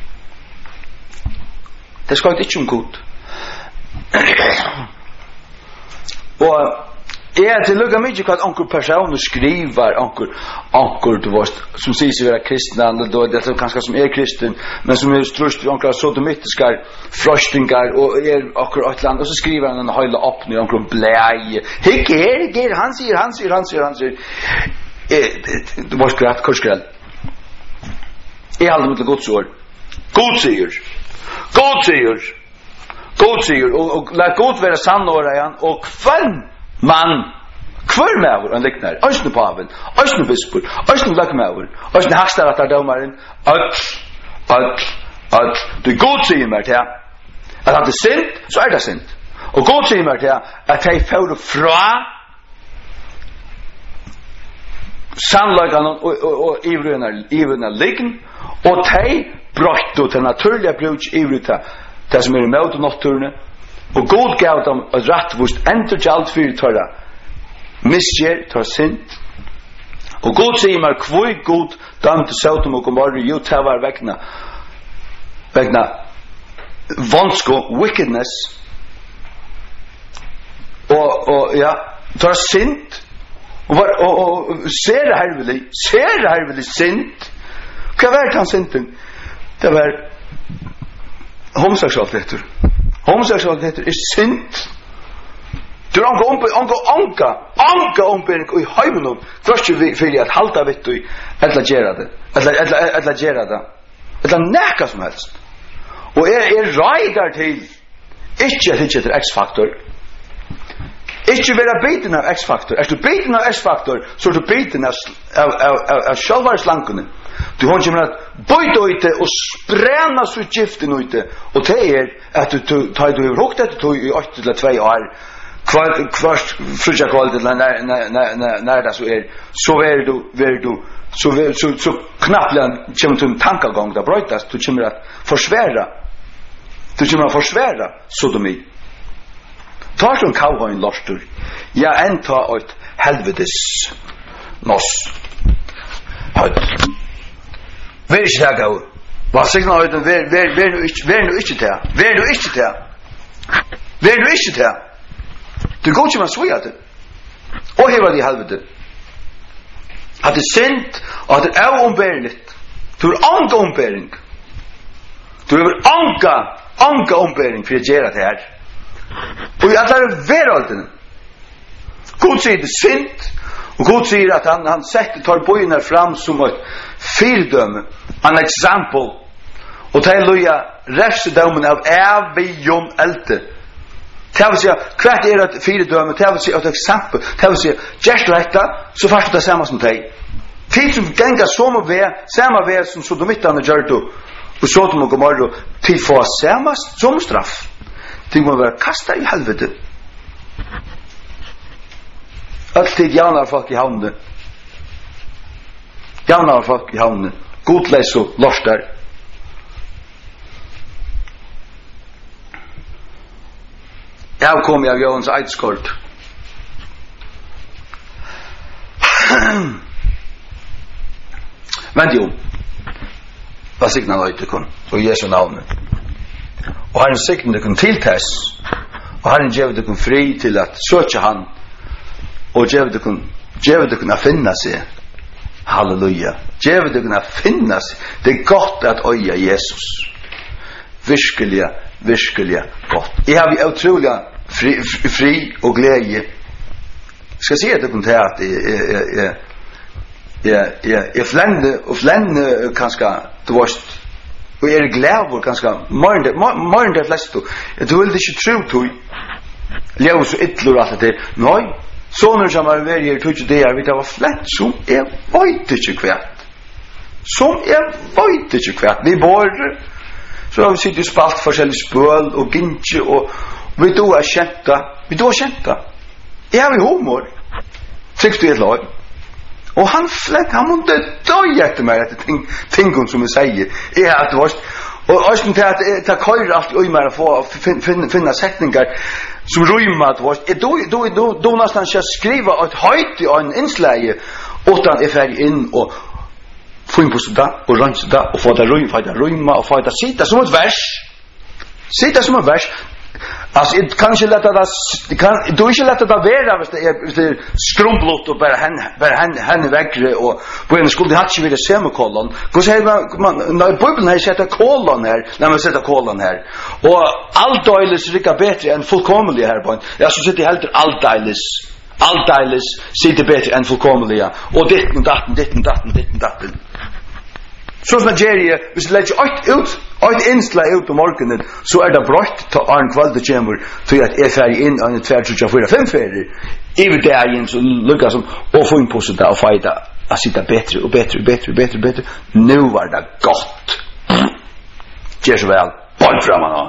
Det skal ikke omgått. Og jeg til lukka mykje hva anker personer skriver anker, anker du vet, som sier seg være kristne, det er kanskje som er kristen, men som er strust anker sodomitiskar frostingar og er akkur et land, og så skriver han en høyla oppny anker blei. Hikk er, hikk er, han sier, han sier, han sier, han sier. Du var skratt, hvor skratt? Jeg halder meg til Guds ord. God sier. God sier. God sier. Og, og la God være sann åra igjen. Og hvem mann, hver mever han liknar. Øysne paven, øysne bispur, øysne lakmever, øysne hakstaratardømaren. Øt, øt, øt. Du God sier meg til at han er sint, så er det sint. Og God sier meg til at jeg får fra sannløygan og, og, og ivruna liggen og tei brøttu til naturliga bruk ivrita det som er i møte nokturne og God gav dem et rattvust endurgjald fyrir tørra misgjer, tørra sint og God sier meg kvoi God dømte Sodom og Gomorra jo det var vegna vegna vansko wickedness og, og ja tørra sint og, var, og, og ser det hervelig ser det hervelig sint hva var det han sinten det var homoseksualiteter homoseksualiteter er sint du er anka anka anka anka ombering og i heimen først fyrir at halda vitt og etla gjerra det etla, etla gjerra det etla nekka som helst og er, er reigar til ikke at ikke etter X-faktor ikke være biten av X-faktor. Er du biten av X-faktor, så er du biten av, av, av, av, av sjølvarslankene. Du har ikke med at bøyde ute og sprena så giften ute. Og det er at du tar du har hukt etter to i åtte eller tvei år. Kvart frutja kvalitet eller nær det så er. Så er du, er du, så, er, så, så knapplig kommer til en tankegang der brøytas. Du kommer at forsværa. Du kommer at forsværa sodomi. Tar som kauhain lostur. Ja, enn ta et helvedes noss. Høyt. Vær ikke det gau. Hva signa høyden, vær nu ikke til. Vær nu ikke til. Vær nu ikke til. Du går ikke med svig at det. Og heva det i helvede. At det sint, og at det er ombærligt. Du er anka ombæring. Du er anka, anka ombæring for å gjøre det her. Og i alle veraldene God sier det sint og God sier at han, han setter tar bøyene fram som et fyrdømme an example og til loja refsedømmen av evigjon elte til å si hva er et fyrdømme til å si et eksempel til å si gjerst dette så først det samme som deg tid som gengar samme ved samme ved som sodomittene gjør du og Sodom og Gomorra til få samme som straff de må være kastet i helvete. Alltid jævnar folk i havne. Jævnar folk i havne. Godleis og lorstar. Jeg kom av Johans Eidskort. Men jo, hva signa løyte kun, og Jesu navnet. Og han sikten det kun tiltess og han gjev det kun fri til at søkje han og gjev det kun gjev det kun a finna seg halleluja gjev det kun a finna seg det er godt at øya Jesus virkelig virkelig godt jeg har vi utrolig fri, fri og glede ska se det kom till att ja ja ja jag flände och flände kanske det var och är glad och kanske mer mer det flesta du vill det inte tro to leva så ytterligare att det nej sånor som har varit här tog det är vi det var flätt som är vet inte kvärt som är vet inte kvärt vi bor så har vi sitter spalt forskjellig spøl og ginche og vi då er kjenta vi då er kjenta jeg har vi humor trygt du et lag og han flett han måtte døy etter meg etter ting, tingene som vi sier er at det var og øysten til at det køyrer alt i meg å få finne, finne setninger som rymer at det var då nesten skal skrive et høyt i en innslag utan jeg fer inn og få in på sådär och rancha där och få det rum få det rumma och få det sitta som ett vers sitta som ett vers alltså det kan inte lätta det kan du inte lätta det vara hvis det är skrumplott och bara han bara han han vägre och på en skulle ha inte vill semikolon hur säger man när bibeln har sätta kolon här när man sätter kolon här och allt deiles rycka bättre än fullkomligt här på jag så sitter helt allt deiles allt deiles sitter bättre än fullkomligt och det och datten det och datten det och datten så som Nigeria, hvis du legger alt ut, alt innslag ut om morgenen, så er det brått til Arne Kvaldekjemur til at jeg fer inn av en tvær, tre, fire, fem ferier. I vil det igjen, så lukker som å få inn på seg da og feida, å sitte bedre og bedre og bedre og bedre og bedre. Nå var det godt. Gjør så vel. Bånd frem nå.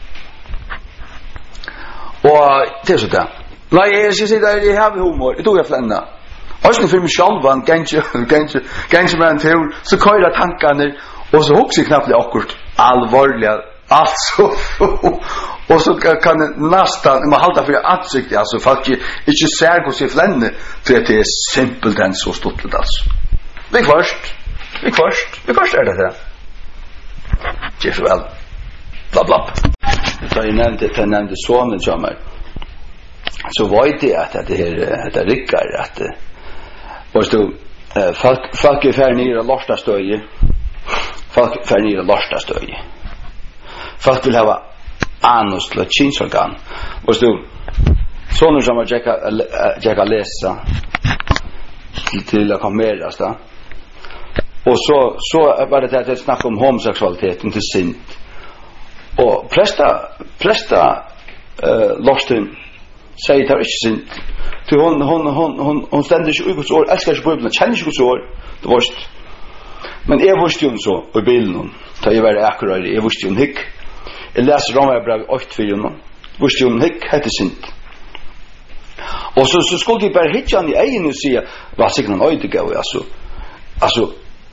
Og det er så det. Nei, jeg skal si det, jeg har humor. Jeg tog jeg flenna. Også for mig selv var en ganske, ganske, ganske med en tur, så køyrer tankene, og så hukser jeg knappt det akkurat alvorlig, altså, og så kan det nesten, man halter for ansiktet, altså, folk ikke ser hos jeg flenne, for det er simpelt enn så stort, altså. Vi først, vi først, vi først er det det. Ikke så vel, bla bla. Så jeg nevnte, jeg nevnte sånne som er, så vet jeg at det her, at det rikker, at det, og så eh folk folk är för nere lasta stöje folk för nere lasta stöje folk vill ha anus till chinsorgan och så såna som jag jag läsa till att komma där så och så så var det att det snack om homosexualitet inte synd och prästa prästa eh lasten säger det är inte synd. Så hon hon hon hon hon ständer ju ut så älskar ju bibeln känner ju så det var men är visst ju så på bilden ta ju vara akkurat är visst ju hick jag läser Romarbrevet åtta för honom visst ju hick hette synd och så så skulle de bara hitta i egen och säga vad sig någon öde gå alltså alltså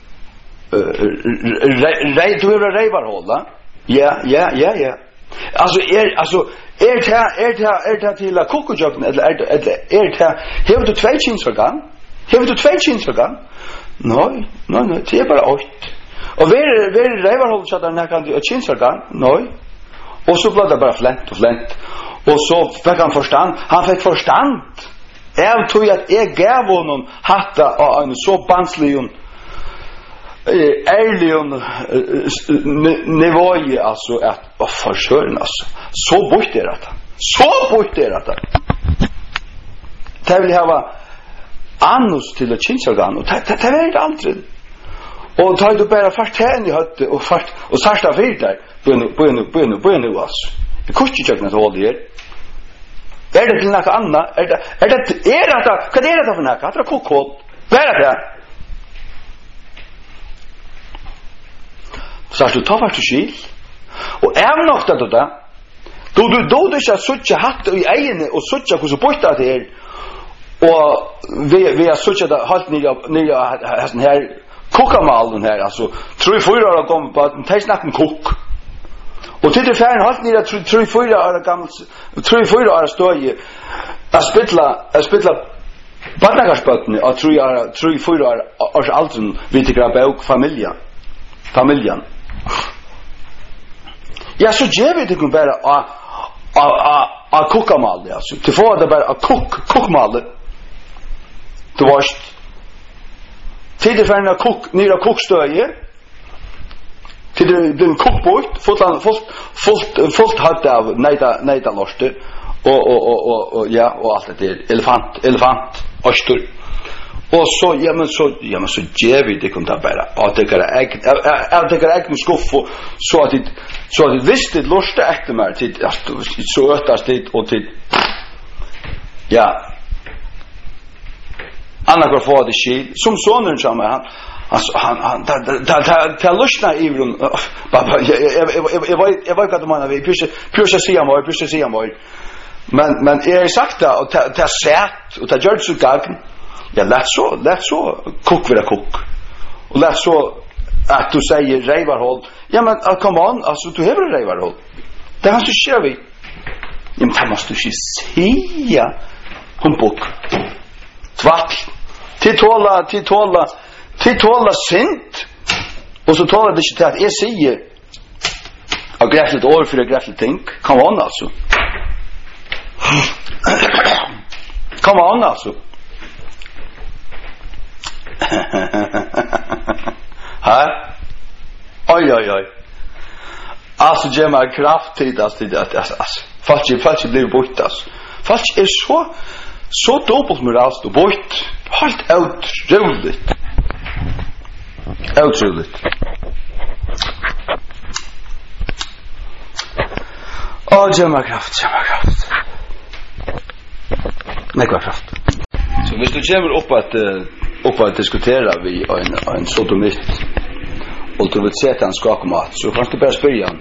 rej du är rej var hålla ja ja ja ja alltså är alltså är det är det är det till att kokojocken eller är det är det har du två chins organ har du två chins organ nej nej nej det är bara åt och ver ver rival håller så där när kan du chins organ nej och så blev det bara flänt och flänt och så fick han förstånd han fick förstånd är tror jag att är gav honom hatta en så banslig ärligen nivå alltså att vad försörjning alltså så bort det att så bort det att det vill ha annus till att chinsorgan och det det är inte aldrig och tar du bara fast här i hade och fast och särsta vill där bön bön bön bön nu alltså det kostar ju inte att hålla det är det till något annat är det är det är det vad är det för något att det kokol vad är det så du tar vart skil och är nog det då då du då du ska söka hatt i egen och söka hur så borta det är och vi vi har söka det halt ni ni har den här kokamal den här alltså tror fyra år kom på att ta snacken kok och till det färn halt ni tror tror fyra år gammalt tror fyra år står ju att spitla att spitla barnagarsbötni och tror jag tror fyra år och alltid vi tycker att familjen familjen ja så ger vi det bara a a a a kokamal alltså till få det bara a kok kokmal du varst till det för en kok nere kokstöje till den kokbort fullt fullt fullt fullt hade av nejda nejda loste och och och och, och ja och allt det där elefant elefant öster och så ja men så ja men så ger vi det kunde bara att det kan jag jag det kan jag med skuff så att det så att det visst det lusta efter mig till så ötast det och till ja Anna går för det skil som sonen som han alltså han han ta ta ta lusna i rum pappa jag jag jag jag vet att man vill pysse pysse se mig pysse se mig men men är det sagt att ta sett och ta gjort så gagn ja lätt så lätt så kock vill kock och lätt så att du säger reivarhåll ja men uh, come on alltså du har reivarhåll det har så kör vi ja men det måste du säga humbok tvack till tåla till tåla till tåla sint och så tåla det inte att jag säger och gräffligt år för det gräffligt ting come on alltså come on alltså ha oj oj oj alltså ge mig kraft till det alltså alltså falsch falsch blir bort alltså falsch är så så dubbelt moralst och bort helt otroligt otroligt åh ge mig kraft ge mig kraft nej kraft så hvis du kommer upp att upp att diskutera vi en en sodomist och du vill sätta en skakmat så kan du bara spyrja han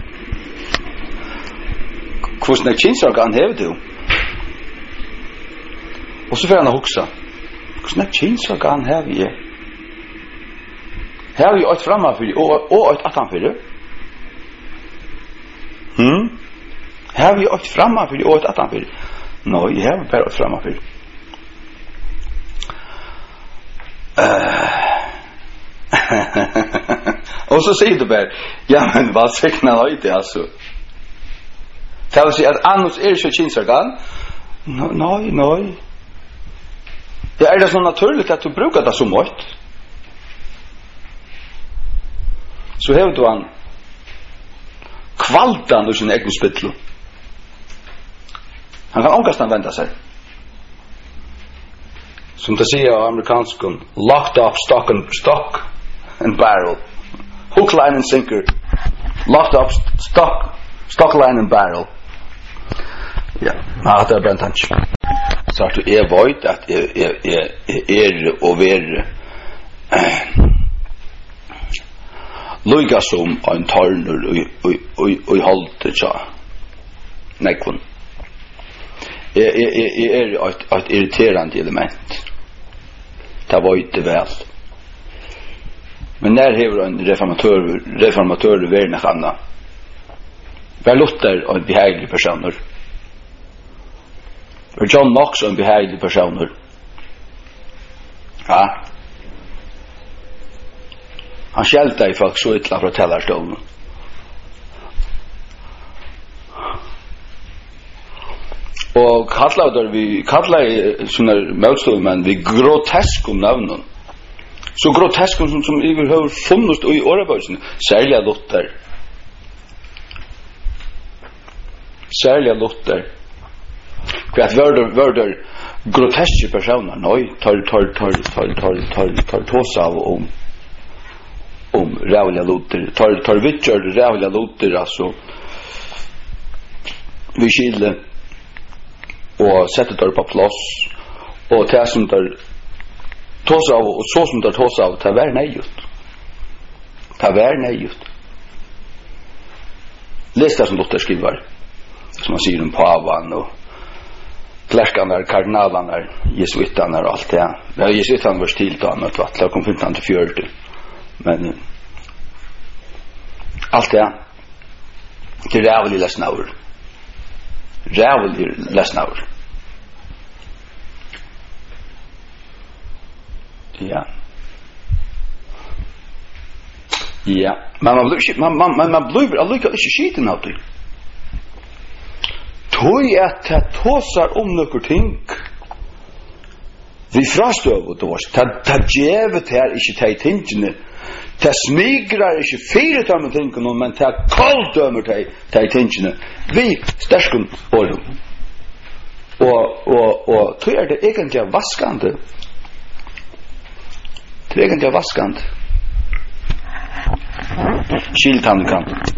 hur snäck kinsorgan har du och så får han huxa hur snäck kinsorgan har vi har vi ett framför och och ett attanför hm har vi ett framför och ett attanför nej jag har bara ett framför och så säger du bara ja men vad säknar jag inte alltså det vill säga att annars är det så kinsorgan nej nej ja är det så naturligt att du brukar det så mycket så har du en kvaltan ur sin egen spittel han kan ångast använda sig som det säger av amerikanskan locked up stock and stock and barrel hook line and sinker locked up stock stock line and barrel ja ja det är bara en tanke så att du är vojt att är är är och ver Luiga som en tornur och och och hållt så nej kun är är är ett ett irriterande element det var inte väl men när har en reformatör reformatör värna kanna väl Luther och behaglig personer och John Knox och behaglig personer ja han skälta i folk så ytla från tellarstolen och kallar vi kallar såna motståndare vi groteska namn så groteska som som överhuvud funnits i årebösen särskilt Luther särskilt Luther kvart värder värder groteska personer nej tar tar tar tar tar tar tar tosa om om rävliga Luther tar tar vitcher rävliga Luther alltså vi skilde och sätter det på plats och det som där tosa av och så som där tosa av ta vär nej just ta vär nej just läs det som Luther skriver som man säger om pavan och klärskarna kardinalerna jesuiterna och allt det ja jesuiterna var stilt och annat vad det kom fram till fjärde men allt det det är väl läsnaur rävlig läsnaur ja ja men man blir man man man blir alltså inte skiten av det tog att ta tosar om några ting vi frastöv och då ta ta jävet här inte ta tingene ta smigrar inte fyra timmar tänker men ta kallt dömer ta ta tingene vi stärskum bolum og og og tror er det egentlig vaskande. Det er egentlig vaskande. Skiltan kan